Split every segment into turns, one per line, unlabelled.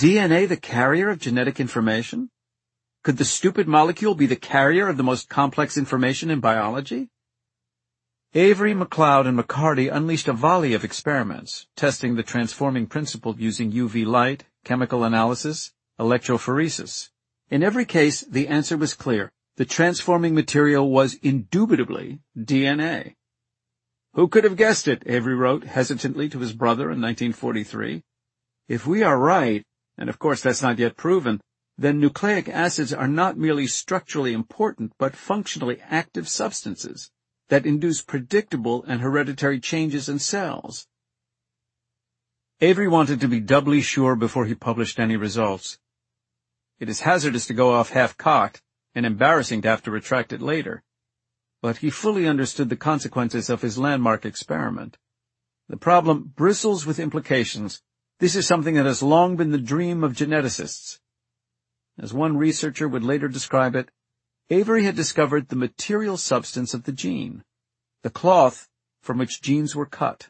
DNA the carrier of genetic information? Could the stupid molecule be the carrier of the most complex information in biology? Avery, MacLeod, and McCarty unleashed a volley of experiments, testing the transforming principle using UV light, chemical analysis, electrophoresis. In every case, the answer was clear. The transforming material was indubitably DNA. Who could have guessed it? Avery wrote hesitantly to his brother in 1943. If we are right, and of course that's not yet proven, then nucleic acids are not merely structurally important, but functionally active substances that induce predictable and hereditary changes in cells. Avery wanted to be doubly sure before he published any results. It is hazardous to go off half-cocked, and embarrassing to have to retract it later. But he fully understood the consequences of his landmark experiment. The problem bristles with implications. This is something that has long been the dream of geneticists. As one researcher would later describe it, Avery had discovered the material substance of the gene, the cloth from which genes were cut.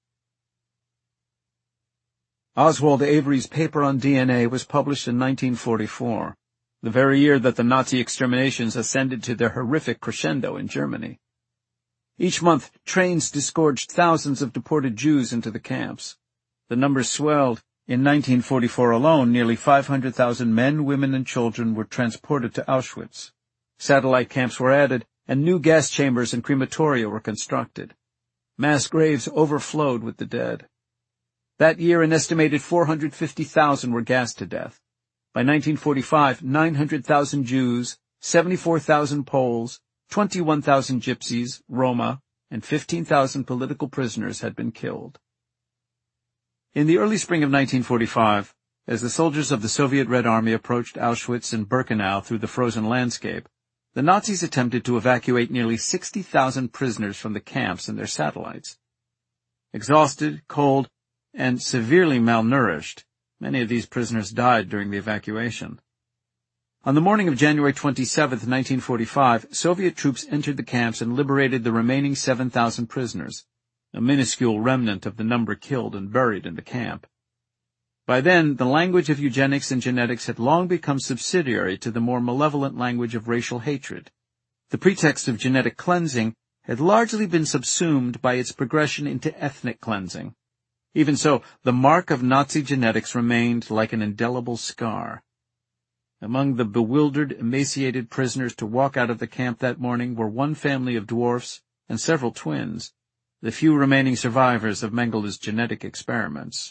Oswald Avery's paper on DNA was published in 1944, the very year that the Nazi exterminations ascended to their horrific crescendo in Germany. Each month, trains disgorged thousands of deported Jews into the camps. The numbers swelled. In 1944 alone, nearly 500,000 men, women, and children were transported to Auschwitz. Satellite camps were added, and new gas chambers and crematoria were constructed. Mass graves overflowed with the dead. That year, an estimated 450,000 were gassed to death. By 1945, 900,000 Jews, 74,000 Poles, 21,000 Gypsies, Roma, and 15,000 political prisoners had been killed. In the early spring of 1945, as the soldiers of the Soviet Red Army approached Auschwitz and Birkenau through the frozen landscape, the Nazis attempted to evacuate nearly 60,000 prisoners from the camps and their satellites. Exhausted, cold, and severely malnourished, many of these prisoners died during the evacuation. On the morning of January 27, 1945, Soviet troops entered the camps and liberated the remaining 7,000 prisoners, a minuscule remnant of the number killed and buried in the camp. By then, the language of eugenics and genetics had long become subsidiary to the more malevolent language of racial hatred. The pretext of genetic cleansing had largely been subsumed by its progression into ethnic cleansing. Even so, the mark of Nazi genetics remained like an indelible scar. Among the bewildered, emaciated prisoners to walk out of the camp that morning were one family of dwarfs and several twins, the few remaining survivors of Mengele's genetic experiments.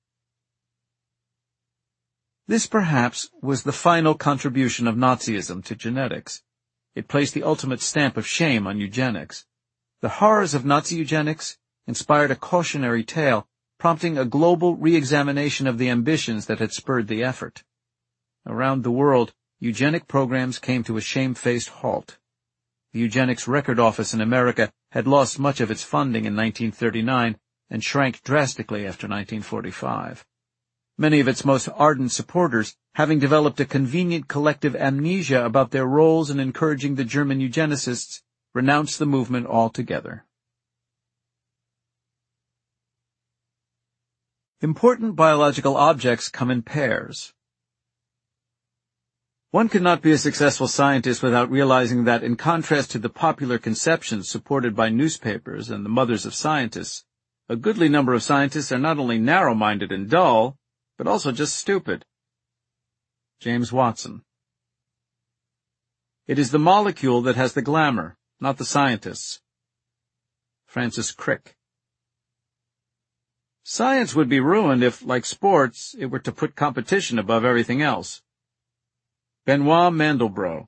This, perhaps, was the final contribution of Nazism to genetics. It placed the ultimate stamp of shame on eugenics. The horrors of Nazi eugenics inspired a cautionary tale, prompting a global re-examination of the ambitions that had spurred the effort. Around the world, eugenic programs came to a shamefaced halt. The Eugenics Record Office in America had lost much of its funding in 1939 and shrank drastically after 1945. Many of its most ardent supporters, having developed a convenient collective amnesia about their roles in encouraging the German eugenicists, renounced the movement altogether. Important biological objects come in pairs. One could not be a successful scientist without realizing that, in contrast to the popular conceptions supported by newspapers and the mothers of scientists, a goodly number of scientists are not only narrow-minded and dull, but also just stupid. James Watson. It is the molecule that has the glamour, not the scientists. Francis Crick. Science would be ruined if, like sports, it were to put competition above everything else. Benoit Mandelbrot.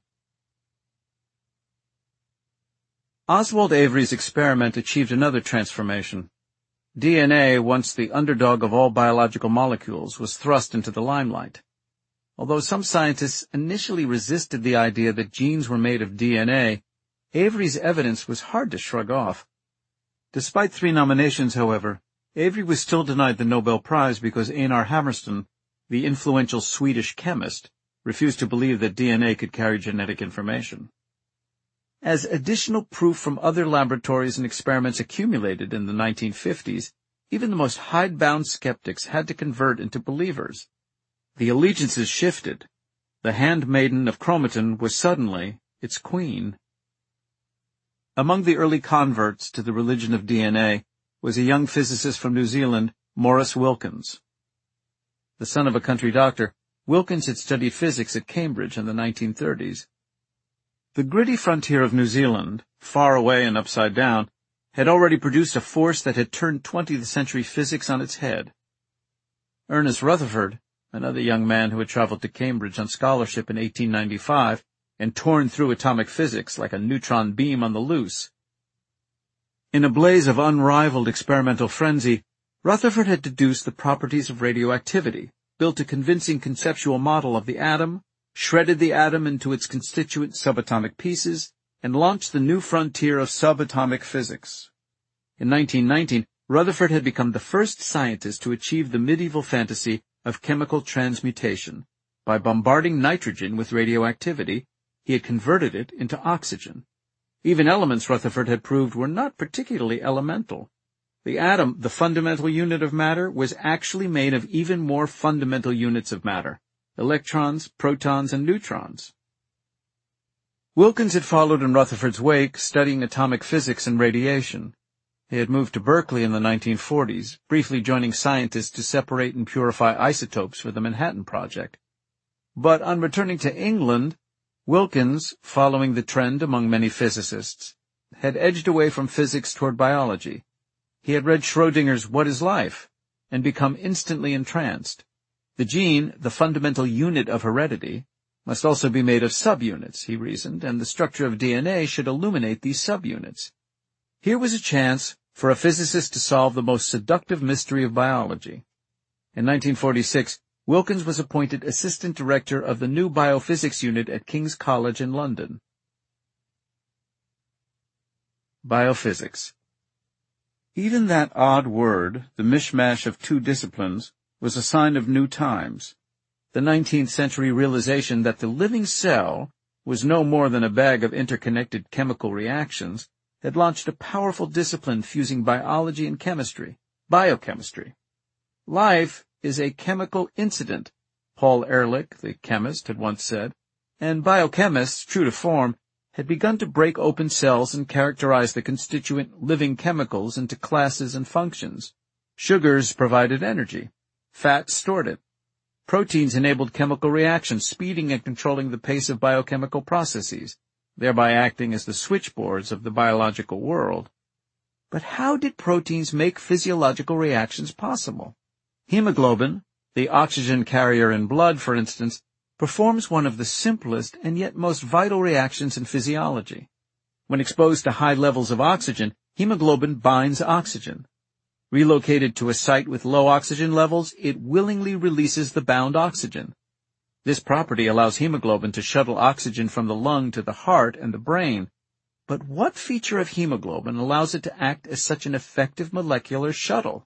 Oswald Avery's experiment achieved another transformation. DNA, once the underdog of all biological molecules, was thrust into the limelight. Although some scientists initially resisted the idea that genes were made of DNA, Avery's evidence was hard to shrug off. Despite 3 nominations, however, Avery was still denied the Nobel Prize because Einar Hammerstein, the influential Swedish chemist, refused to believe that DNA could carry genetic information. As additional proof from other laboratories and experiments accumulated in the 1950s, even the most hidebound skeptics had to convert into believers. The allegiances shifted. The handmaiden of chromatin was suddenly its queen. Among the early converts to the religion of DNA was a young physicist from New Zealand, Maurice Wilkins. The son of a country doctor, Wilkins had studied physics at Cambridge in the 1930s. The gritty frontier of New Zealand, far away and upside down, had already produced a force that had turned 20th century physics on its head. Ernest Rutherford, another young man who had traveled to Cambridge on scholarship in 1895 and torn through atomic physics like a neutron beam on the loose. In a blaze of unrivaled experimental frenzy, Rutherford had deduced the properties of radioactivity, built a convincing conceptual model of the atom, shredded the atom into its constituent subatomic pieces, and launched the new frontier of subatomic physics. In 1919, Rutherford had become the first scientist to achieve the medieval fantasy of chemical transmutation. By bombarding nitrogen with radioactivity, he had converted it into oxygen. Even elements, Rutherford had proved, were not particularly elemental. The atom, the fundamental unit of matter, was actually made of even more fundamental units of matter: electrons, protons, and neutrons. Wilkins had followed in Rutherford's wake, studying atomic physics and radiation. He had moved to Berkeley in the 1940s, briefly joining scientists to separate and purify isotopes for the Manhattan Project. But on returning to England, Wilkins, following the trend among many physicists, had edged away from physics toward biology. He had read Schrödinger's What is Life and become instantly entranced. The gene, the fundamental unit of heredity, must also be made of subunits, he reasoned, and the structure of DNA should illuminate these subunits. Here was a chance for a physicist to solve the most seductive mystery of biology. In 1946, Wilkins was appointed assistant director of the new biophysics unit at King's College in London. Biophysics. Even that odd word, the mishmash of two disciplines, was a sign of new times. The 19th century realization that the living cell was no more than a bag of interconnected chemical reactions had launched a powerful discipline fusing biology and chemistry, biochemistry. Life is a chemical incident, Paul Ehrlich, the chemist, had once said, and biochemists, true to form, had begun to break open cells and characterize the constituent living chemicals into classes and functions. Sugars provided energy. Fats stored it. Proteins enabled chemical reactions, speeding and controlling the pace of biochemical processes, thereby acting as the switchboards of the biological world. But how did proteins make physiological reactions possible? Hemoglobin, the oxygen carrier in blood, for instance, performs one of the simplest and yet most vital reactions in physiology. When exposed to high levels of oxygen, hemoglobin binds oxygen. Relocated to a site with low oxygen levels, it willingly releases the bound oxygen. This property allows hemoglobin to shuttle oxygen from the lung to the heart and the brain. But what feature of hemoglobin allows it to act as such an effective molecular shuttle?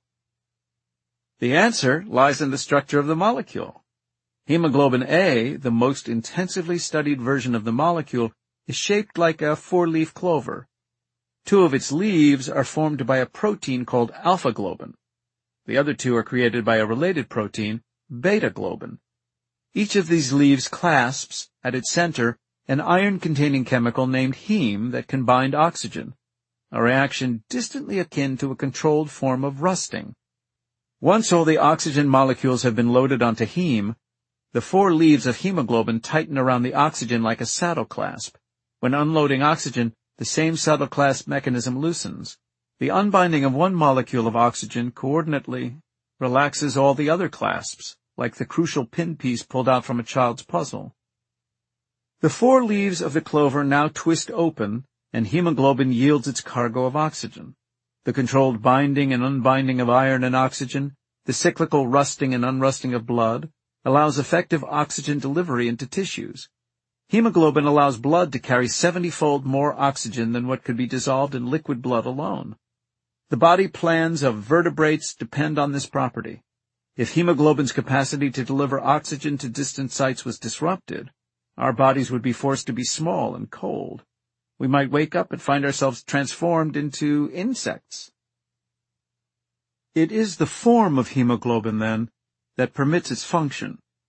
The answer lies in the structure of the molecule. Hemoglobin A, the most intensively studied version of the molecule, is shaped like a four-leaf clover. Two of its leaves are formed by a protein called alpha-globin. The other two are created by a related protein, beta-globin. Each of these leaves clasps, at its center, an iron-containing chemical named heme that can bind oxygen, a reaction distantly akin to a controlled form of rusting. Once all the oxygen molecules have been loaded onto heme, the four leaves of hemoglobin tighten around the oxygen like a saddle clasp. When unloading oxygen, the same saddle clasp mechanism loosens. The unbinding of one molecule of oxygen coordinately relaxes all the other clasps, like the crucial pin piece pulled out from a child's puzzle. The four leaves of the clover now twist open, and hemoglobin yields its cargo of oxygen. The controlled binding and unbinding of iron and oxygen, the cyclical rusting and unrusting of blood, allows effective oxygen delivery into tissues. Hemoglobin allows blood to carry 70-fold more oxygen than what could be dissolved in liquid blood alone. The body plans of vertebrates depend on this property. If hemoglobin's capacity to deliver oxygen to distant sites was disrupted, our bodies would be forced to be small and cold. We might wake up and find ourselves transformed into insects. It is the form of hemoglobin, then, that permits its function.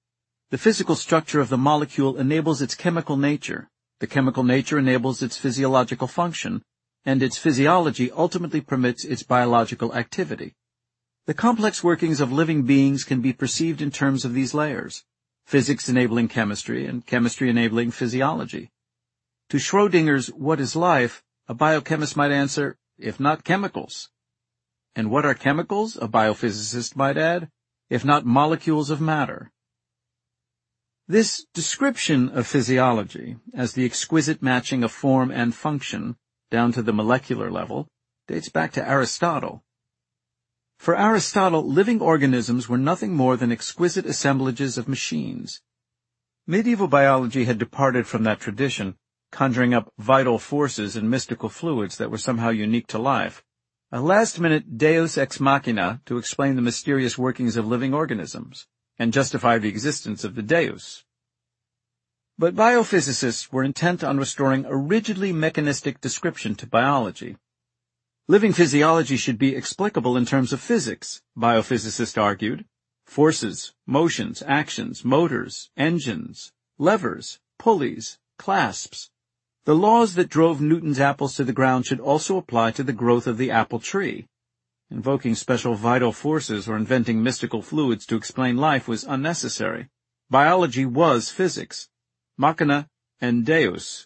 The physical structure of the molecule enables its chemical nature, the chemical nature enables its physiological function, and its physiology ultimately permits its biological activity. The complex workings of living beings can be perceived in terms of these layers, physics enabling chemistry and chemistry enabling physiology. To Schrödinger's "What is life?" a biochemist might answer, if not chemicals. And what are chemicals? A biophysicist might add, if not molecules of matter. This description of physiology, as the exquisite matching of form and function, down to the molecular level, dates back to Aristotle. For Aristotle, living organisms were nothing more than exquisite assemblages of machines. Medieval biology had departed from that tradition, conjuring up vital forces and mystical fluids that were somehow unique to life, a last-minute deus ex machina to explain the mysterious workings of living organisms, and justify the existence of the deus. But biophysicists were intent on restoring a rigidly mechanistic description to biology. Living physiology should be explicable in terms of physics, biophysicists argued. Forces, motions, actions, motors, engines, levers, pulleys, clasps. The laws that drove Newton's apples to the ground should also apply to the growth of the apple tree. Invoking special vital forces or inventing mystical fluids to explain life was unnecessary. Biology was physics. Machina and Deus.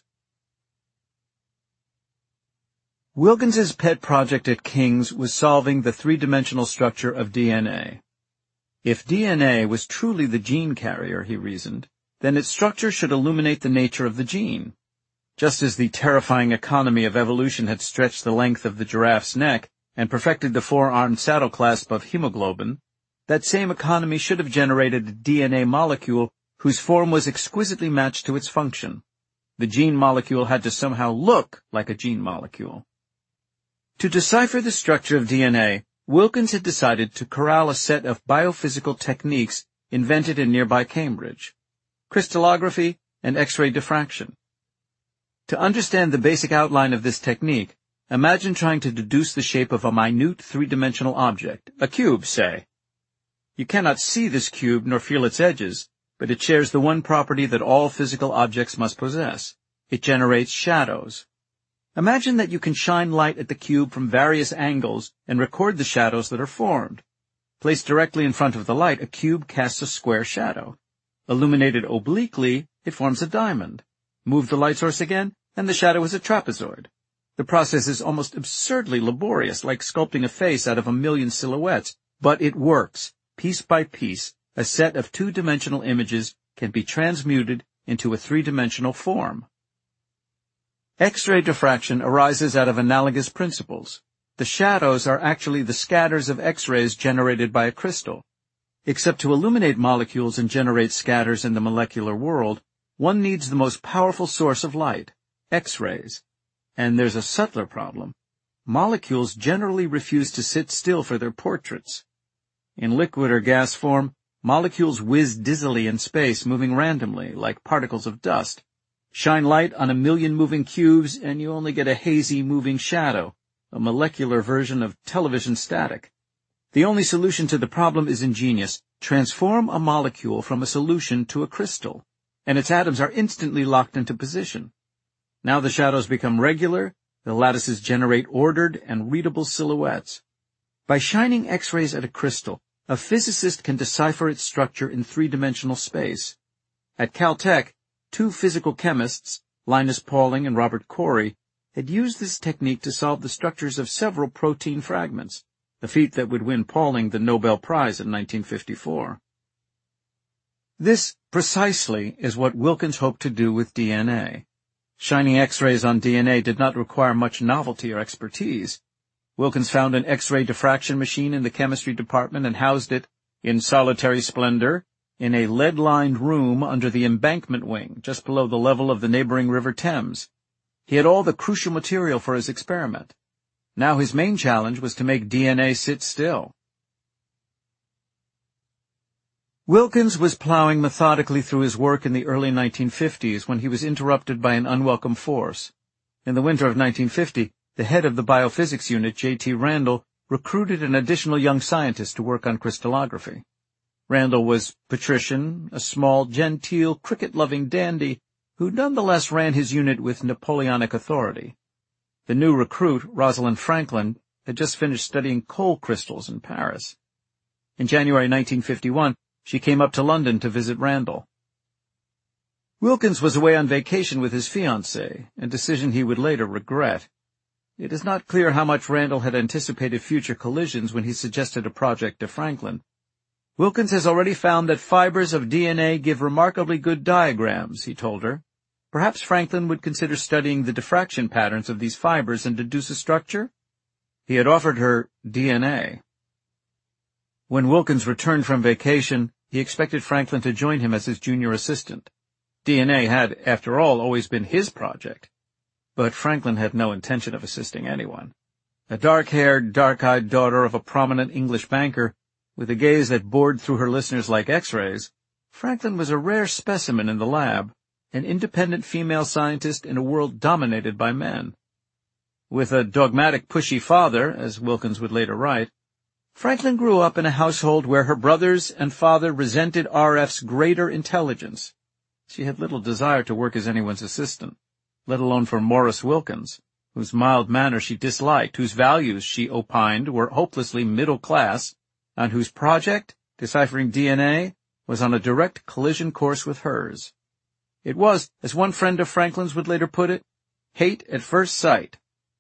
Wilkins's pet project at King's was solving the three-dimensional structure of DNA. If DNA was truly the gene carrier, he reasoned, then its structure should illuminate the nature of the gene. Just as the terrifying economy of evolution had stretched the length of the giraffe's neck and perfected the four-armed saddle clasp of hemoglobin, that same economy should have generated a DNA molecule whose form was exquisitely matched to its function. The gene molecule had to somehow look like a gene molecule. To decipher the structure of DNA, Wilkins had decided to corral a set of biophysical techniques invented in nearby Cambridge: crystallography and X-ray diffraction. To understand the basic outline of this technique, imagine trying to deduce the shape of a minute three-dimensional object, a cube, say. You cannot see this cube nor feel its edges, but it shares the one property that all physical objects must possess. It generates shadows. Imagine that you can shine light at the cube from various angles and record the shadows that are formed. Placed directly in front of the light, a cube casts a square shadow. Illuminated obliquely, it forms a diamond. Move the light source again, and the shadow is a trapezoid. The process is almost absurdly laborious, like sculpting a face out of a million silhouettes, but it works. Piece by piece, a set of two-dimensional images can be transmuted into a three-dimensional form. X-ray diffraction arises out of analogous principles. The shadows are actually the scatters of X-rays generated by a crystal. Except to illuminate molecules and generate scatters in the molecular world, one needs the most powerful source of light, X-rays. And there's a subtler problem. Molecules generally refuse to sit still for their portraits. In liquid or gas form, molecules whiz dizzily in space, moving randomly, like particles of dust. Shine light on a million moving cubes, and you only get a hazy moving shadow, a molecular version of television static. The only solution to the problem is ingenious. Transform a molecule from a solution to a crystal, and its atoms are instantly locked into position. Now the shadows become regular, the lattices generate ordered and readable silhouettes. By shining X-rays at a crystal, a physicist can decipher its structure in three-dimensional space. At Caltech, two physical chemists, Linus Pauling and Robert Corey, had used this technique to solve the structures of several protein fragments, a feat that would win Pauling the Nobel Prize in 1954. This, precisely, is what Wilkins hoped to do with DNA. Shining X-rays on DNA did not require much novelty or expertise. Wilkins found an X-ray diffraction machine in the chemistry department and housed it, in solitary splendor, in a lead-lined room under the embankment wing, just below the level of the neighboring River Thames. He had all the crucial material for his experiment. Now his main challenge was to make DNA sit still. Wilkins was plowing methodically through his work in the early 1950s when he was interrupted by an unwelcome force. In the winter of 1950, the head of the biophysics unit, J.T. Randall, recruited an additional young scientist to work on crystallography. Randall was patrician, a small, genteel, cricket-loving dandy who nonetheless ran his unit with Napoleonic authority. The new recruit, Rosalind Franklin, had just finished studying coal crystals in Paris. In January 1951, she came up to London to visit Randall. Wilkins was away on vacation with his fiancée, a decision he would later regret. It is not clear how much Randall had anticipated future collisions when he suggested a project to Franklin. Wilkins has already found that fibers of DNA give remarkably good diagrams, he told her. Perhaps Franklin would consider studying the diffraction patterns of these fibers and deduce a structure? He had offered her DNA. When Wilkins returned from vacation, he expected Franklin to join him as his junior assistant. DNA had, after all, always been his project. But Franklin had no intention of assisting anyone. A dark-haired, dark-eyed daughter of a prominent English banker, with a gaze that bored through her listeners like X-rays, Franklin was a rare specimen in the lab, an independent female scientist in a world dominated by men. With a dogmatic, pushy father, as Wilkins would later write, Franklin grew up in a household where her brothers and father resented RF's greater intelligence. She had little desire to work as anyone's assistant, let alone for Morris Wilkins, whose mild manner she disliked, whose values, she opined, were hopelessly middle class, and whose project, deciphering DNA, was on a direct collision course with hers. It was, as one friend of Franklin's would later put it, hate at first sight.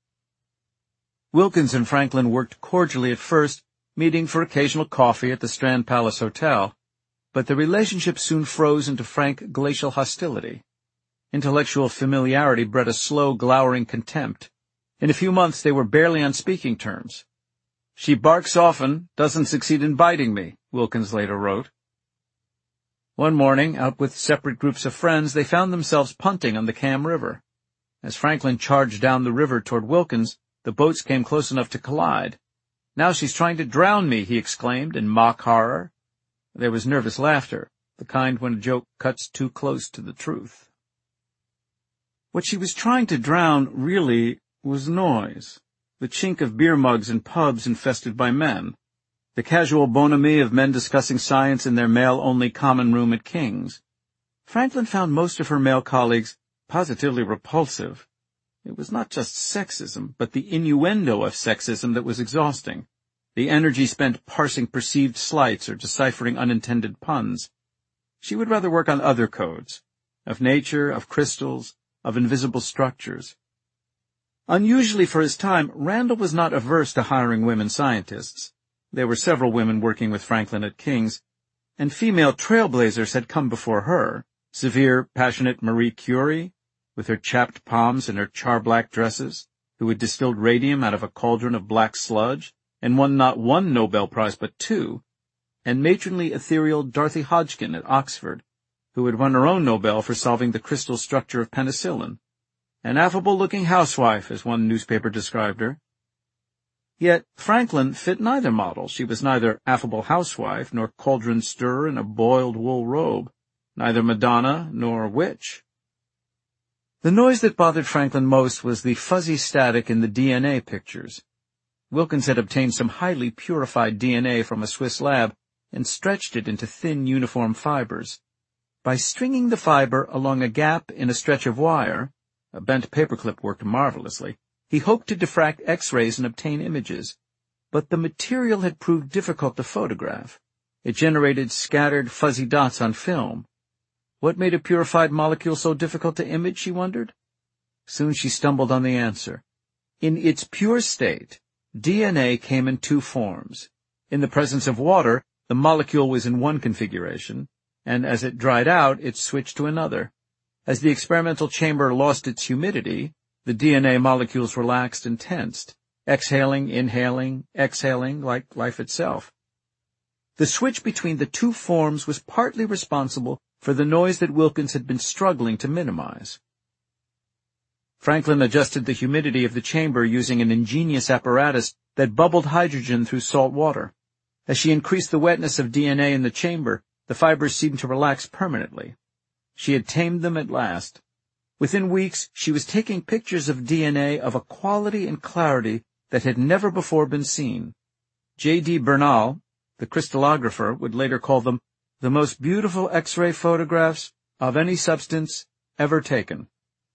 Wilkins and Franklin worked cordially at first, meeting for occasional coffee at the Strand Palace Hotel, but the relationship soon froze into frank glacial hostility. Intellectual familiarity bred a slow, glowering contempt. In a few months they were barely on speaking terms. "She barks often, doesn't succeed in biting me," Wilkins later wrote. One morning, out with separate groups of friends, they found themselves punting on the Cam River. As Franklin charged down the river toward Wilkins, the boats came close enough to collide. "Now she's trying to drown me," he exclaimed in mock horror. There was nervous laughter, the kind when a joke cuts too close to the truth. What she was trying to drown, really, was noise, the chink of beer mugs in pubs infested by men, the casual bonhomie of men discussing science in their male-only common room at King's. Franklin found most of her male colleagues positively repulsive. It was not just sexism, but the innuendo of sexism that was exhausting, the energy spent parsing perceived slights or deciphering unintended puns. She would rather work on other codes, of nature, of crystals, of invisible structures. Unusually for his time, Randall was not averse to hiring women scientists. There were several women working with Franklin at King's, and female trailblazers had come before her, severe, passionate Marie Curie, with her chapped palms and her char-black dresses, who had distilled radium out of a cauldron of black sludge, and won not one Nobel Prize but two, and matronly ethereal Dorothy Hodgkin at Oxford, who had won her own Nobel for solving the crystal structure of penicillin, an affable-looking housewife, as one newspaper described her. Yet Franklin fit neither model. She was neither affable housewife nor cauldron stirrer in a boiled wool robe, neither Madonna nor witch. The noise that bothered Franklin most was the fuzzy static in the DNA pictures. Wilkins had obtained some highly purified DNA from a Swiss lab and stretched it into thin, uniform fibers. By stringing the fiber along a gap in a stretch of wire, a bent paperclip worked marvelously, he hoped to diffract X-rays and obtain images. But the material had proved difficult to photograph. It generated scattered, fuzzy dots on film. What made a purified molecule so difficult to image, she wondered? Soon she stumbled on the answer. In its pure state, DNA came in two forms. In the presence of water, the molecule was in one configuration, and as it dried out, it switched to another. As the experimental chamber lost its humidity, the DNA molecules relaxed and tensed, exhaling, inhaling, exhaling, like life itself. The switch between the two forms was partly responsible for the noise that Wilkins had been struggling to minimize. Franklin adjusted the humidity of the chamber using an ingenious apparatus that bubbled hydrogen through salt water. As she increased the wetness of DNA in the chamber, the fibers seemed to relax permanently. She had tamed them at last. Within weeks, she was taking pictures of DNA of a quality and clarity that had never before been seen. J.D. Bernal, The crystallographer would later call them the most beautiful X-ray photographs of any substance ever taken.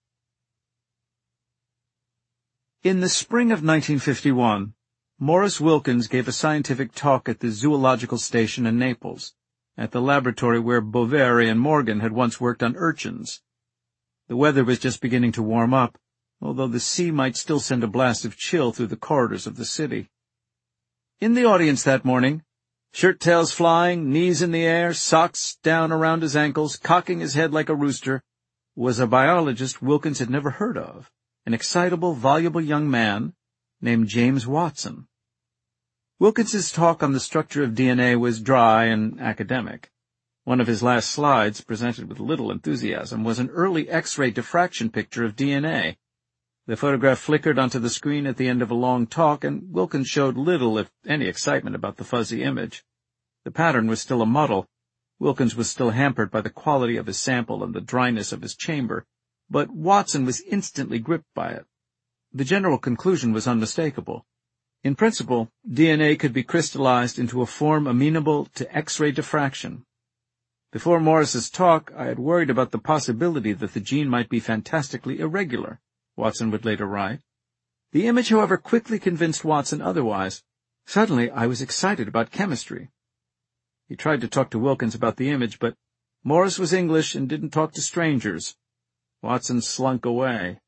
In the spring of 1951, Maurice Wilkins gave a scientific talk at the zoological station in Naples, at the laboratory where Boveri and Morgan had once worked on urchins. The weather was just beginning to warm up, although the sea might still send a blast of chill through the corridors of the city. In the audience that morning, shirt-tails flying, knees in the air, socks down around his ankles, cocking his head like a rooster, was a biologist Wilkins had never heard of, an excitable, voluble young man named James Watson. Wilkins's talk on the structure of DNA was dry and academic. One of his last slides, presented with little enthusiasm, was an early X-ray diffraction picture of DNA. The photograph flickered onto the screen at the end of a long talk, and Wilkins showed little, if any, excitement about the fuzzy image. The pattern was still a muddle. Wilkins was still hampered by the quality of his sample and the dryness of his chamber, but Watson was instantly gripped by it. The general conclusion was unmistakable. In principle, DNA could be crystallized into a form amenable to X-ray diffraction. Before Morris's talk, I had worried about the possibility that the gene might be fantastically irregular, Watson would later write. The image, however, quickly convinced Watson otherwise. Suddenly, I was excited about chemistry. He tried to talk to Wilkins about the image, but Morris was English and didn't talk to strangers. Watson slunk away.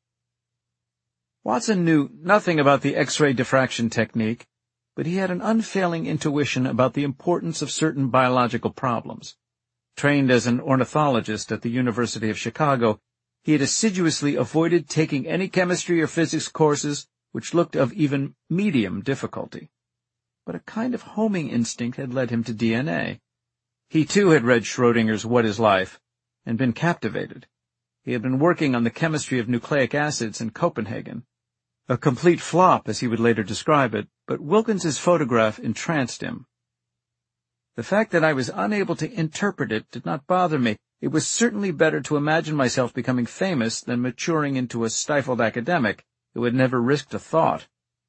Watson knew nothing about the X-ray diffraction technique, but he had an unfailing intuition about the importance of certain biological problems. Trained as an ornithologist at the University of Chicago, he had assiduously avoided taking any chemistry or physics courses which looked of even medium difficulty. But a kind of homing instinct had led him to DNA. He too had read Schrödinger's What is Life and been captivated. He had been working on the chemistry of nucleic acids in Copenhagen. A complete flop, as he would later describe it, but Wilkins's photograph entranced him. The fact that I was unable to interpret it did not bother me. It was certainly better to imagine myself becoming famous than maturing into a stifled academic who had never risked a thought.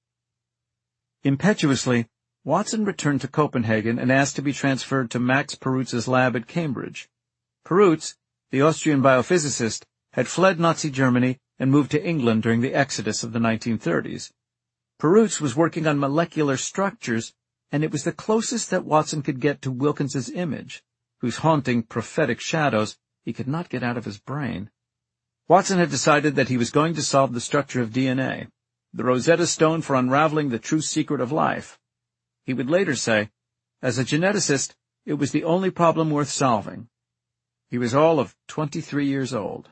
Impetuously, Watson returned to Copenhagen and asked to be transferred to Max Perutz's lab at Cambridge. Perutz, the Austrian biophysicist, had fled Nazi Germany and moved to England during the exodus of the 1930s. Perutz was working on molecular structures, and it was the closest that Watson could get to Wilkins's image, whose haunting prophetic shadows he could not get out of his brain. Watson had decided that he was going to solve the structure of DNA, the Rosetta Stone for unraveling the true secret of life. He would later say, as a geneticist, it was the only problem worth solving. He was all of 23 years old.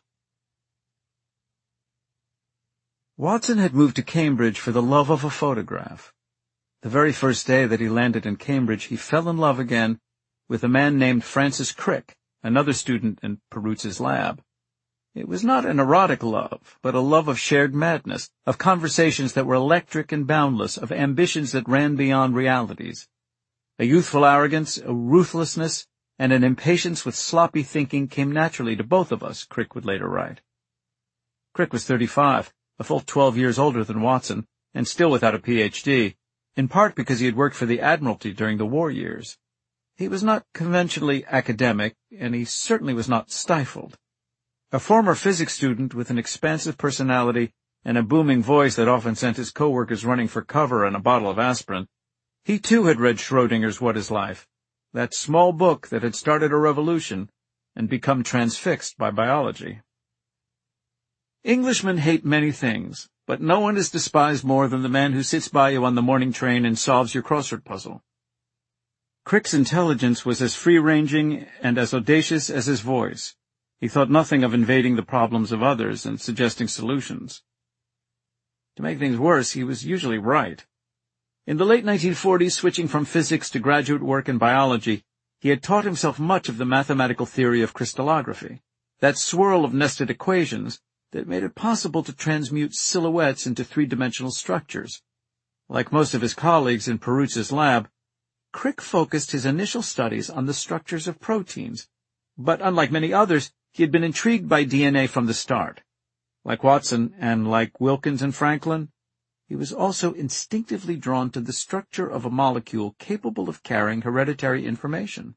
Watson had moved to Cambridge for the love of a photograph. The very first day that he landed in Cambridge, he fell in love again with a man named Francis Crick, another student in Perutz's lab. It was not an erotic love, but a love of shared madness, of conversations that were electric and boundless, of ambitions that ran beyond realities. A youthful arrogance, a ruthlessness, and an impatience with sloppy thinking came naturally to both of us, Crick would later write. Crick was 35, a full 12 years older than Watson, and still without a Ph.D., in part because he had worked for the Admiralty during the war years. He was not conventionally academic, and he certainly was not stifled. A former physics student with an expansive personality and a booming voice that often sent his coworkers running for cover and a bottle of aspirin, he too had read Schrödinger's What is Life, that small book that had started a revolution and become transfixed by biology. Englishmen hate many things, but no one is despised more than the man who sits by you on the morning train and solves your crossword puzzle. Crick's intelligence was as free-ranging and as audacious as his voice. He thought nothing of invading the problems of others and suggesting solutions. To make things worse, he was usually right. In the late 1940s, switching from physics to graduate work in biology, he had taught himself much of the mathematical theory of crystallography, that swirl of nested equations that made it possible to transmute silhouettes into three-dimensional structures. Like most of his colleagues in Perutz's lab, Crick focused his initial studies on the structures of proteins, but unlike many others, he had been intrigued by DNA from the start. Like Watson and like Wilkins and Franklin, he was also instinctively drawn to the structure of a molecule capable of carrying hereditary information.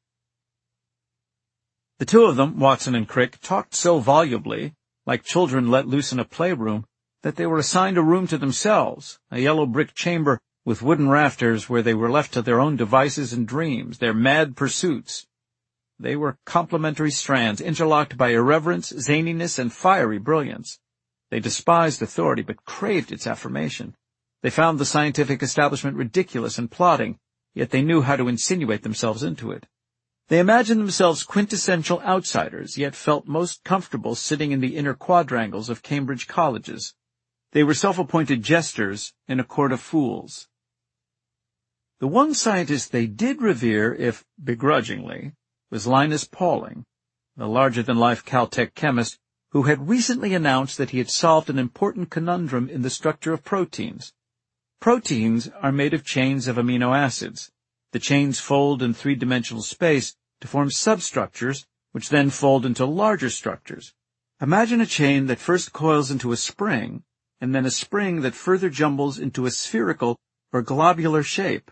The two of them, Watson and Crick, talked so volubly, like children let loose in a playroom, that they were assigned a room to themselves, a yellow brick chamber with wooden rafters where they were left to their own devices and dreams, their mad pursuits. They were complementary strands, interlocked by irreverence, zaniness, and fiery brilliance. They despised authority, but craved its affirmation. They found the scientific establishment ridiculous and plodding, yet they knew how to insinuate themselves into it. They imagined themselves quintessential outsiders, yet felt most comfortable sitting in the inner quadrangles of Cambridge colleges. They were self-appointed jesters in a court of fools. The one scientist they did revere, if begrudgingly, was Linus Pauling, the larger-than-life Caltech chemist who had recently announced that he had solved an important conundrum in the structure of proteins. Proteins are made of chains of amino acids. The chains fold in three-dimensional space to form substructures, which then fold into larger structures. Imagine a chain that first coils into a spring, and then a spring that further jumbles into a spherical or globular shape.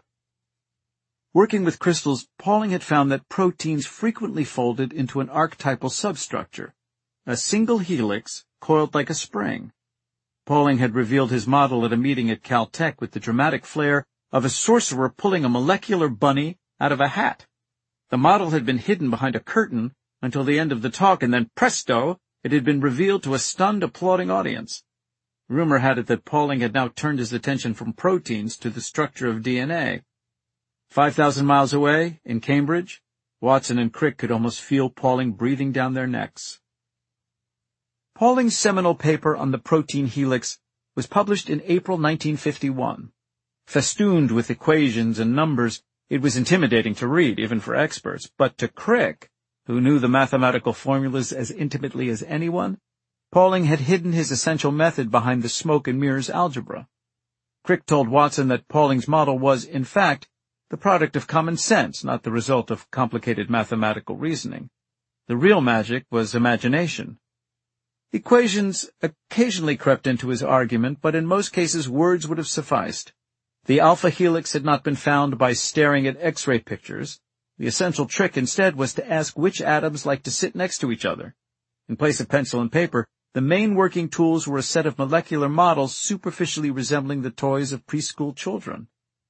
Working with crystals, Pauling had found that proteins frequently folded into an archetypal substructure, a single helix coiled like a spring. Pauling had revealed his model at a meeting at Caltech with the dramatic flair of a sorcerer pulling a molecular bunny out of a hat. The model had been hidden behind a curtain until the end of the talk, and then presto, it had been revealed to a stunned, applauding audience. Rumor had it that Pauling had now turned his attention from proteins to the structure of DNA. 5,000 miles away, in Cambridge, Watson and Crick could almost feel Pauling breathing down their necks. Pauling's seminal paper on the protein helix was published in April 1951. Festooned with equations and numbers, it was intimidating to read, even for experts, but to Crick, who knew the mathematical formulas as intimately as anyone, Pauling had hidden his essential method behind the smoke and mirrors algebra. Crick told Watson that Pauling's model was, in fact, the product of common sense, not the result of complicated mathematical reasoning. The real magic was imagination. Equations occasionally crept into his argument, but in most cases words would have sufficed. The alpha helix had not been found by staring at X-ray pictures. The essential trick instead was to ask which atoms like to sit next to each other. In place of pencil and paper, the main working tools were a set of molecular models superficially resembling the toys of preschool children.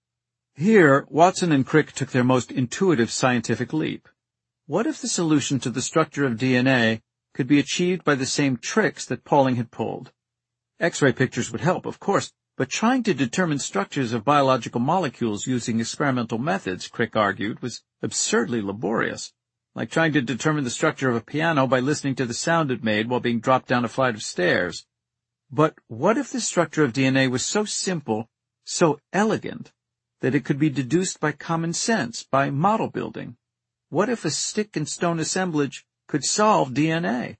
Here, Watson and Crick took their most intuitive scientific leap. What if the solution to the structure of DNA could be achieved by the same tricks that Pauling had pulled? X-ray pictures would help, of course, but trying to determine structures of biological molecules using experimental methods, Crick argued, was absurdly laborious, like trying to determine the structure of a piano by listening to the sound it made while being dropped down a flight of stairs. But what if the structure of DNA was so simple, so elegant, that it could be deduced by common sense, by model building? What if a stick and stone assemblage could solve DNA?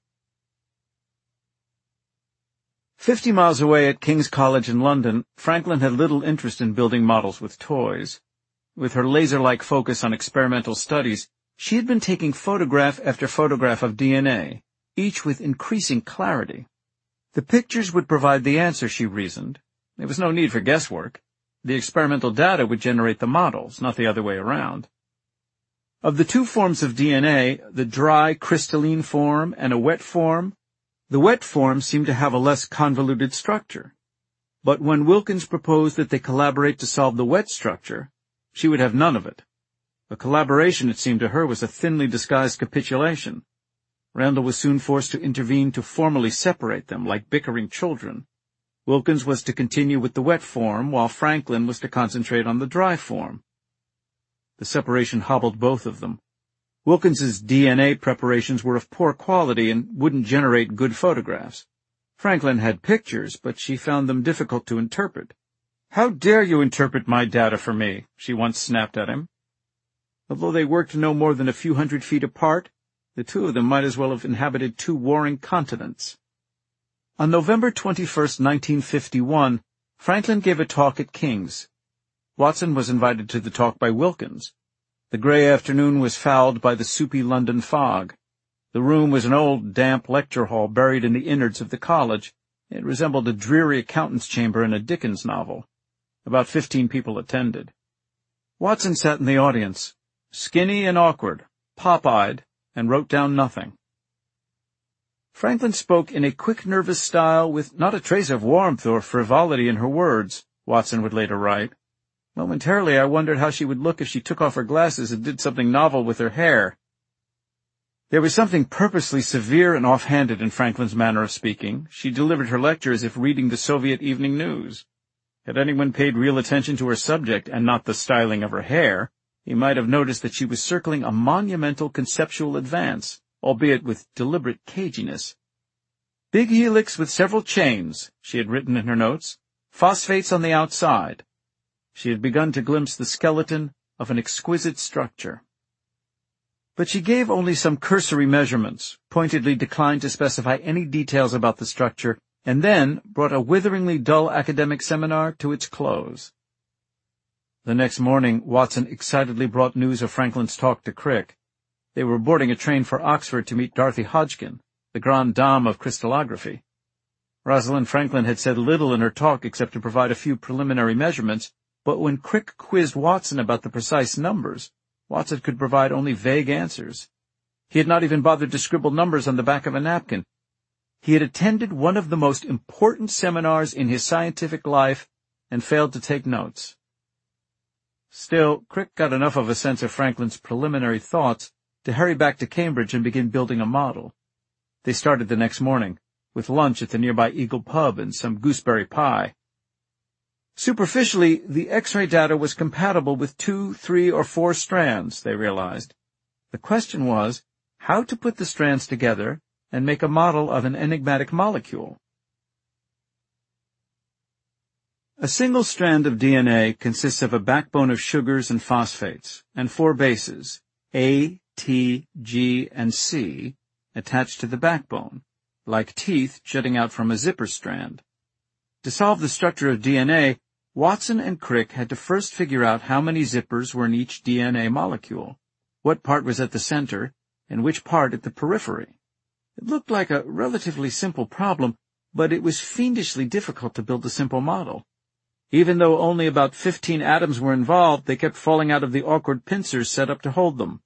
50 miles away at King's College in London, Franklin had little interest in building models with toys. With her laser-like focus on experimental studies, she had been taking photograph after photograph of DNA, each with increasing clarity. The pictures would provide the answer, she reasoned. There was no need for guesswork. The experimental data would generate the models, not the other way around. Of the two forms of DNA, the dry, crystalline form and a wet form, the wet form seemed to have a less convoluted structure. But when Wilkins proposed that they collaborate to solve the wet structure, she would have none of it. A collaboration, it seemed to her, was a thinly disguised capitulation. Randall was soon forced to intervene to formally separate them, like bickering children. Wilkins was to continue with the wet form, while Franklin was to concentrate on the dry form. The separation hobbled both of them. Wilkins's DNA preparations were of poor quality and wouldn't generate good photographs. Franklin had pictures, but she found them difficult to interpret. "How dare you interpret my data for me?" she once snapped at him. Although they worked no more than a few hundred feet apart, the two of them might as well have inhabited two warring continents. On November 21, 1951, Franklin gave a talk at King's. Watson was invited to the talk by Wilkins. The gray afternoon was fouled by the soupy London fog. The room was an old, damp lecture hall buried in the innards of the college, It resembled a dreary accountant's chamber in a Dickens novel. About 15 people attended. Watson sat in the audience, skinny and awkward, pop-eyed, and wrote down nothing. Franklin spoke in a quick, nervous style with not a trace of warmth or frivolity in her words, Watson would later write. Momentarily I wondered how she would look if she took off her glasses and did something novel with her hair. There was something purposely severe and off-handed in Franklin's manner of speaking. She delivered her lecture as if reading the Soviet Evening News. Had anyone paid real attention to her subject and not the styling of her hair, he might have noticed that she was circling a monumental conceptual advance, albeit with deliberate caginess. Big helix with several chains, she had written in her notes, phosphates on the outside. She had begun to glimpse the skeleton of an exquisite structure. But she gave only some cursory measurements, pointedly declined to specify any details about the structure, and then brought a witheringly dull academic seminar to its close. The next morning, Watson excitedly brought news of Franklin's talk to Crick. They were boarding a train for Oxford to meet Dorothy Hodgkin, the grande dame of crystallography. Rosalind Franklin had said little in her talk except to provide a few preliminary measurements, but when Crick quizzed Watson about the precise numbers, Watson could provide only vague answers. He had not even bothered to scribble numbers on the back of a napkin. He had attended one of the most important seminars in his scientific life and failed to take notes. Still, Crick got enough of a sense of Franklin's preliminary thoughts to hurry back to Cambridge and begin building a model. They started the next morning, with lunch at the nearby Eagle Pub and some gooseberry pie. Superficially, the X-ray data was compatible with 2, 3, or 4 strands, they realized. The question was, how to put the strands together and make a model of an enigmatic molecule. A single strand of DNA consists of a backbone of sugars and phosphates, and 4 bases, A, T, G, and C, attached to the backbone, like teeth jutting out from a zipper strand. To solve the structure of DNA, Watson and Crick had to first figure out how many zippers were in each DNA molecule, what part was at the center, and which part at the periphery. It looked like a relatively simple problem, but it was fiendishly difficult to build a simple model. Even though only about 15 atoms were involved, they kept falling out of the awkward pincers set up to hold them.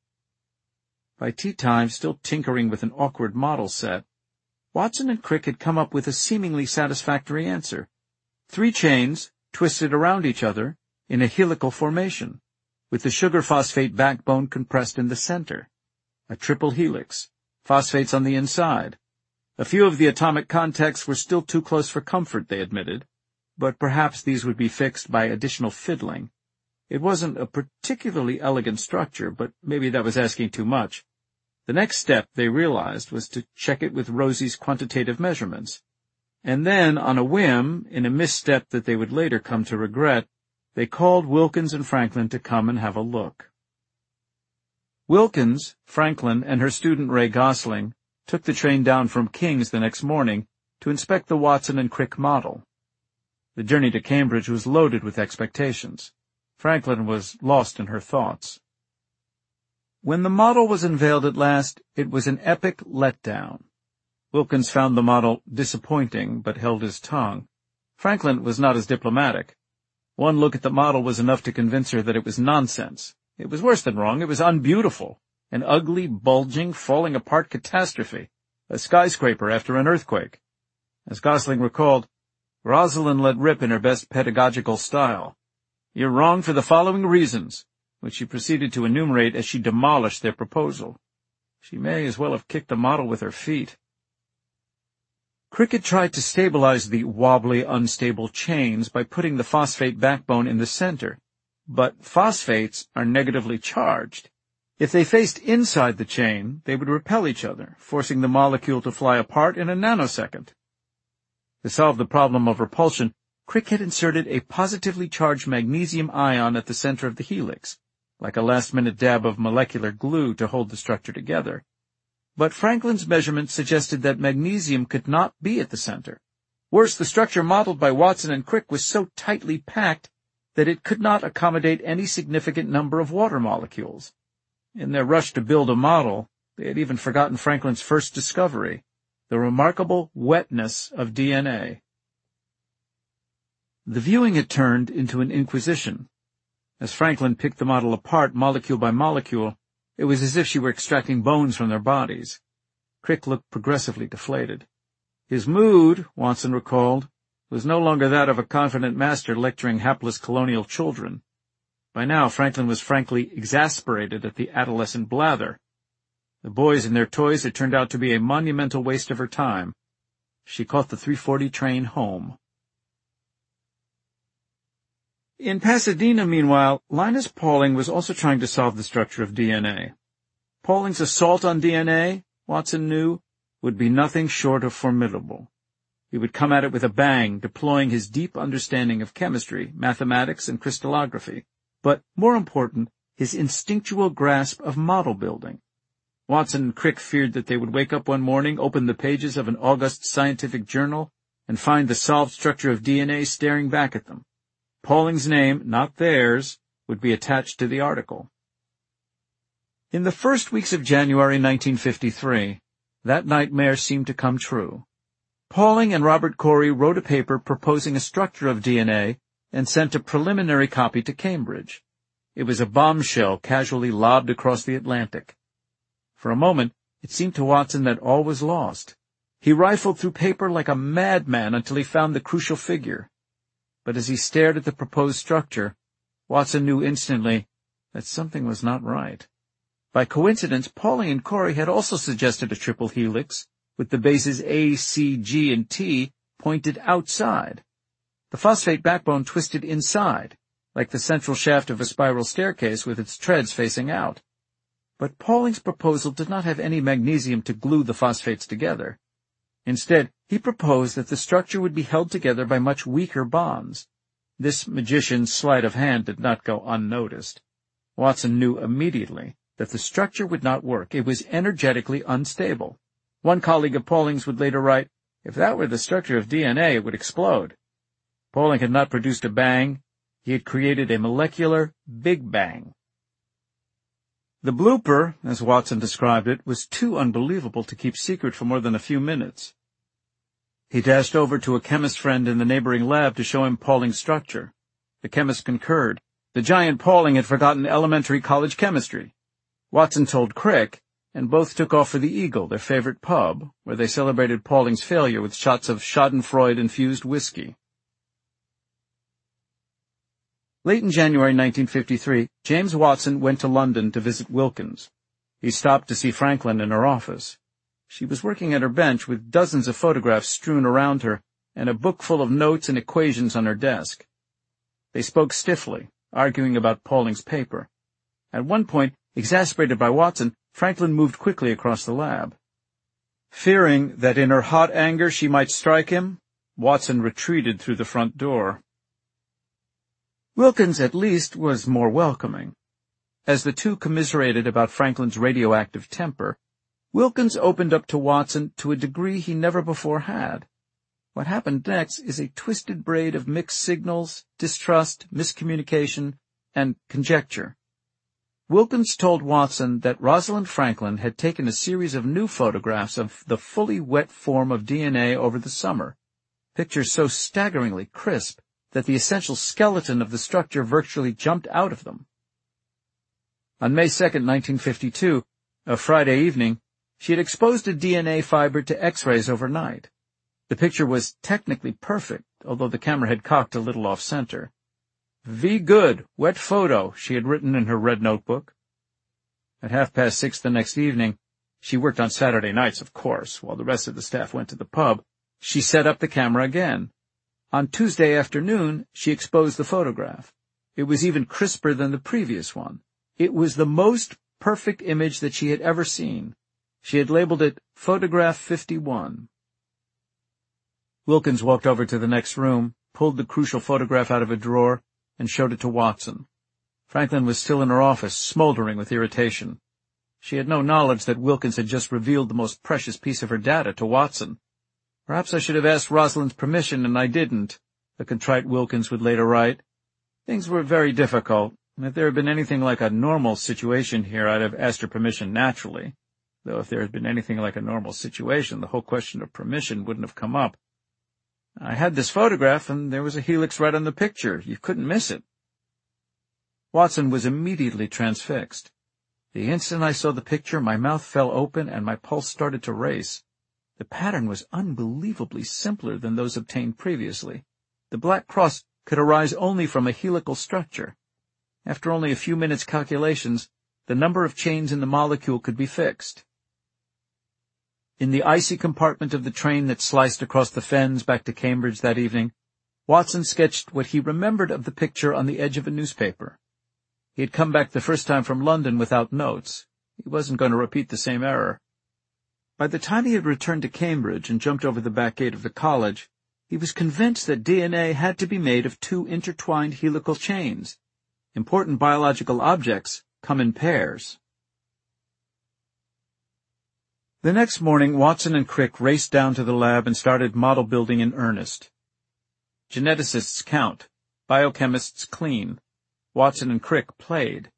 By tea time, still tinkering with an awkward model set, Watson and Crick had come up with a seemingly satisfactory answer. 3 chains, twisted around each other, in a helical formation, with the sugar-phosphate backbone compressed in the center. A triple helix, phosphates on the inside. A few of the atomic contacts were still too close for comfort, they admitted, but perhaps these would be fixed by additional fiddling. It wasn't a particularly elegant structure, but maybe that was asking too much. The next step, they realized, was to check it with Rosie's quantitative measurements. And then, on a whim, in a misstep that they would later come to regret, they called Wilkins and Franklin to come and have a look. Wilkins, Franklin, and her student Ray Gosling took the train down from King's the next morning to inspect the Watson and Crick model. The journey to Cambridge was loaded with expectations. Franklin was lost in her thoughts. When the model was unveiled at last, it was an epic letdown. Wilkins found the model disappointing, but held his tongue. Franklin was not as diplomatic. One look at the model was enough to convince her that it was nonsense. It was worse than wrong, it was unbeautiful. An ugly, bulging, falling-apart catastrophe. A skyscraper after an earthquake. As Gosling recalled, Rosalind let rip in her best pedagogical style. "You're wrong for the following reasons," which she proceeded to enumerate as she demolished their proposal. She may as well have kicked the model with her feet. Crick had tried to stabilize the wobbly, unstable chains by putting the phosphate backbone in the center, but phosphates are negatively charged. If they faced inside the chain, they would repel each other, forcing the molecule to fly apart in a nanosecond. To solve the problem of repulsion, Crick had inserted a positively charged magnesium ion at the center of the helix, like a last-minute dab of molecular glue to hold the structure together. But Franklin's measurements suggested that magnesium could not be at the center. Worse, the structure modeled by Watson and Crick was so tightly packed that it could not accommodate any significant number of water molecules. In their rush to build a model, they had even forgotten Franklin's first discovery, The remarkable wetness of DNA. The viewing had turned into an inquisition. As Franklin picked the model apart molecule by molecule, it was as if she were extracting bones from their bodies. Crick looked progressively deflated. His mood, Watson recalled, was no longer that of a confident master lecturing hapless colonial children. By now, Franklin was frankly exasperated at the adolescent blather. The boys and their toys had turned out to be a monumental waste of her time. She caught the 3:40 train home. In Pasadena, meanwhile, Linus Pauling was also trying to solve the structure of DNA. Pauling's assault on DNA, Watson knew, would be nothing short of formidable. He would come at it with a bang, deploying his deep understanding of chemistry, mathematics, and crystallography, but, more important, his instinctual grasp of model building. Watson and Crick feared that they would wake up one morning, open the pages of an august scientific journal, and find the solved structure of DNA staring back at them. Pauling's name, not theirs, would be attached to the article. In the first weeks of January 1953, that nightmare seemed to come true. Pauling and Robert Corey wrote a paper proposing a structure of DNA and sent a preliminary copy to Cambridge. It was a bombshell casually lobbed across the Atlantic. For a moment, it seemed to Watson that all was lost. He rifled through paper like a madman until he found the crucial figure. But as he stared at the proposed structure, Watson knew instantly that something was not right. By coincidence, Pauling and Corey had also suggested a triple helix, with the bases A, C, G, and T pointed outside. The phosphate backbone twisted inside, like the central shaft of a spiral staircase with its treads facing out. But Pauling's proposal did not have any magnesium to glue the phosphates together. Instead, he proposed that the structure would be held together by much weaker bonds. This magician's sleight of hand did not go unnoticed. Watson knew immediately that the structure would not work. It was energetically unstable. One colleague of Pauling's would later write, "If that were the structure of DNA, it would explode." Pauling had not produced a bang. He had created a molecular Big Bang. The blooper, as Watson described it, was too unbelievable to keep secret for more than a few minutes. He dashed over to a chemist friend in the neighboring lab to show him Pauling's structure. The chemist concurred. The giant Pauling had forgotten elementary college chemistry. Watson told Crick, and both took off for the Eagle, their favorite pub, where they celebrated Pauling's failure with shots of schadenfreude-infused whiskey. Late in January 1953, James Watson went to London to visit Wilkins. He stopped to see Franklin in her office. She was working at her bench with dozens of photographs strewn around her and a book full of notes and equations on her desk. They spoke stiffly, arguing about Pauling's paper. At one point, exasperated by Watson, Franklin moved quickly across the lab. Fearing that in her hot anger she might strike him, Watson retreated through the front door. Wilkins, at least, was more welcoming. As the two commiserated about Franklin's radioactive temper, Wilkins opened up to Watson to a degree he never before had. What happened next is a twisted braid of mixed signals, distrust, miscommunication, and conjecture. Wilkins told Watson that Rosalind Franklin had taken a series of new photographs of the fully wet form of DNA over the summer, pictures so staggeringly crisp that the essential skeleton of the structure virtually jumped out of them. On May 2, 1952, a Friday evening, she had exposed a DNA fiber to X-rays overnight. The picture was technically perfect, although the camera had cocked a little off-center. "V good, wet photo," she had written in her red notebook. At 6:30 the next evening, she worked on Saturday nights, of course, while the rest of the staff went to the pub, she set up the camera again. On Tuesday afternoon, she exposed the photograph. It was even crisper than the previous one. It was the most perfect image that she had ever seen. She had labeled it Photograph 51. Wilkins walked over to the next room, pulled the crucial photograph out of a drawer, and showed it to Watson. Franklin was still in her office, smoldering with irritation. She had no knowledge that Wilkins had just revealed the most precious piece of her data to Watson. "Perhaps I should have asked Rosalind's permission, and I didn't," the contrite Wilkins would later write. "Things were very difficult, and if there had been anything like a normal situation here, I'd have asked her permission naturally. though if there had been anything like a normal situation, the whole question of permission wouldn't have come up. I had this photograph, and there was a helix right on the picture. You couldn't miss it. Watson was immediately transfixed. The instant I saw the picture, my mouth fell open and my pulse started to race. The pattern was unbelievably simpler than those obtained previously. The black cross could arise only from a helical structure. After only a few minutes' calculations, the number of chains in the molecule could be fixed. In the icy compartment of the train that sliced across the fens back to Cambridge that evening, Watson sketched what he remembered of the picture on the edge of a newspaper. He had come back the first time from London without notes. He wasn't going to repeat the same error. By the time he had returned to Cambridge and jumped over the back gate of the college, he was convinced that DNA had to be made of two intertwined helical chains. Important biological objects come in pairs. The next morning, Watson and Crick raced down to the lab and started model building in earnest. Geneticists count, biochemists clean. Watson and Crick played.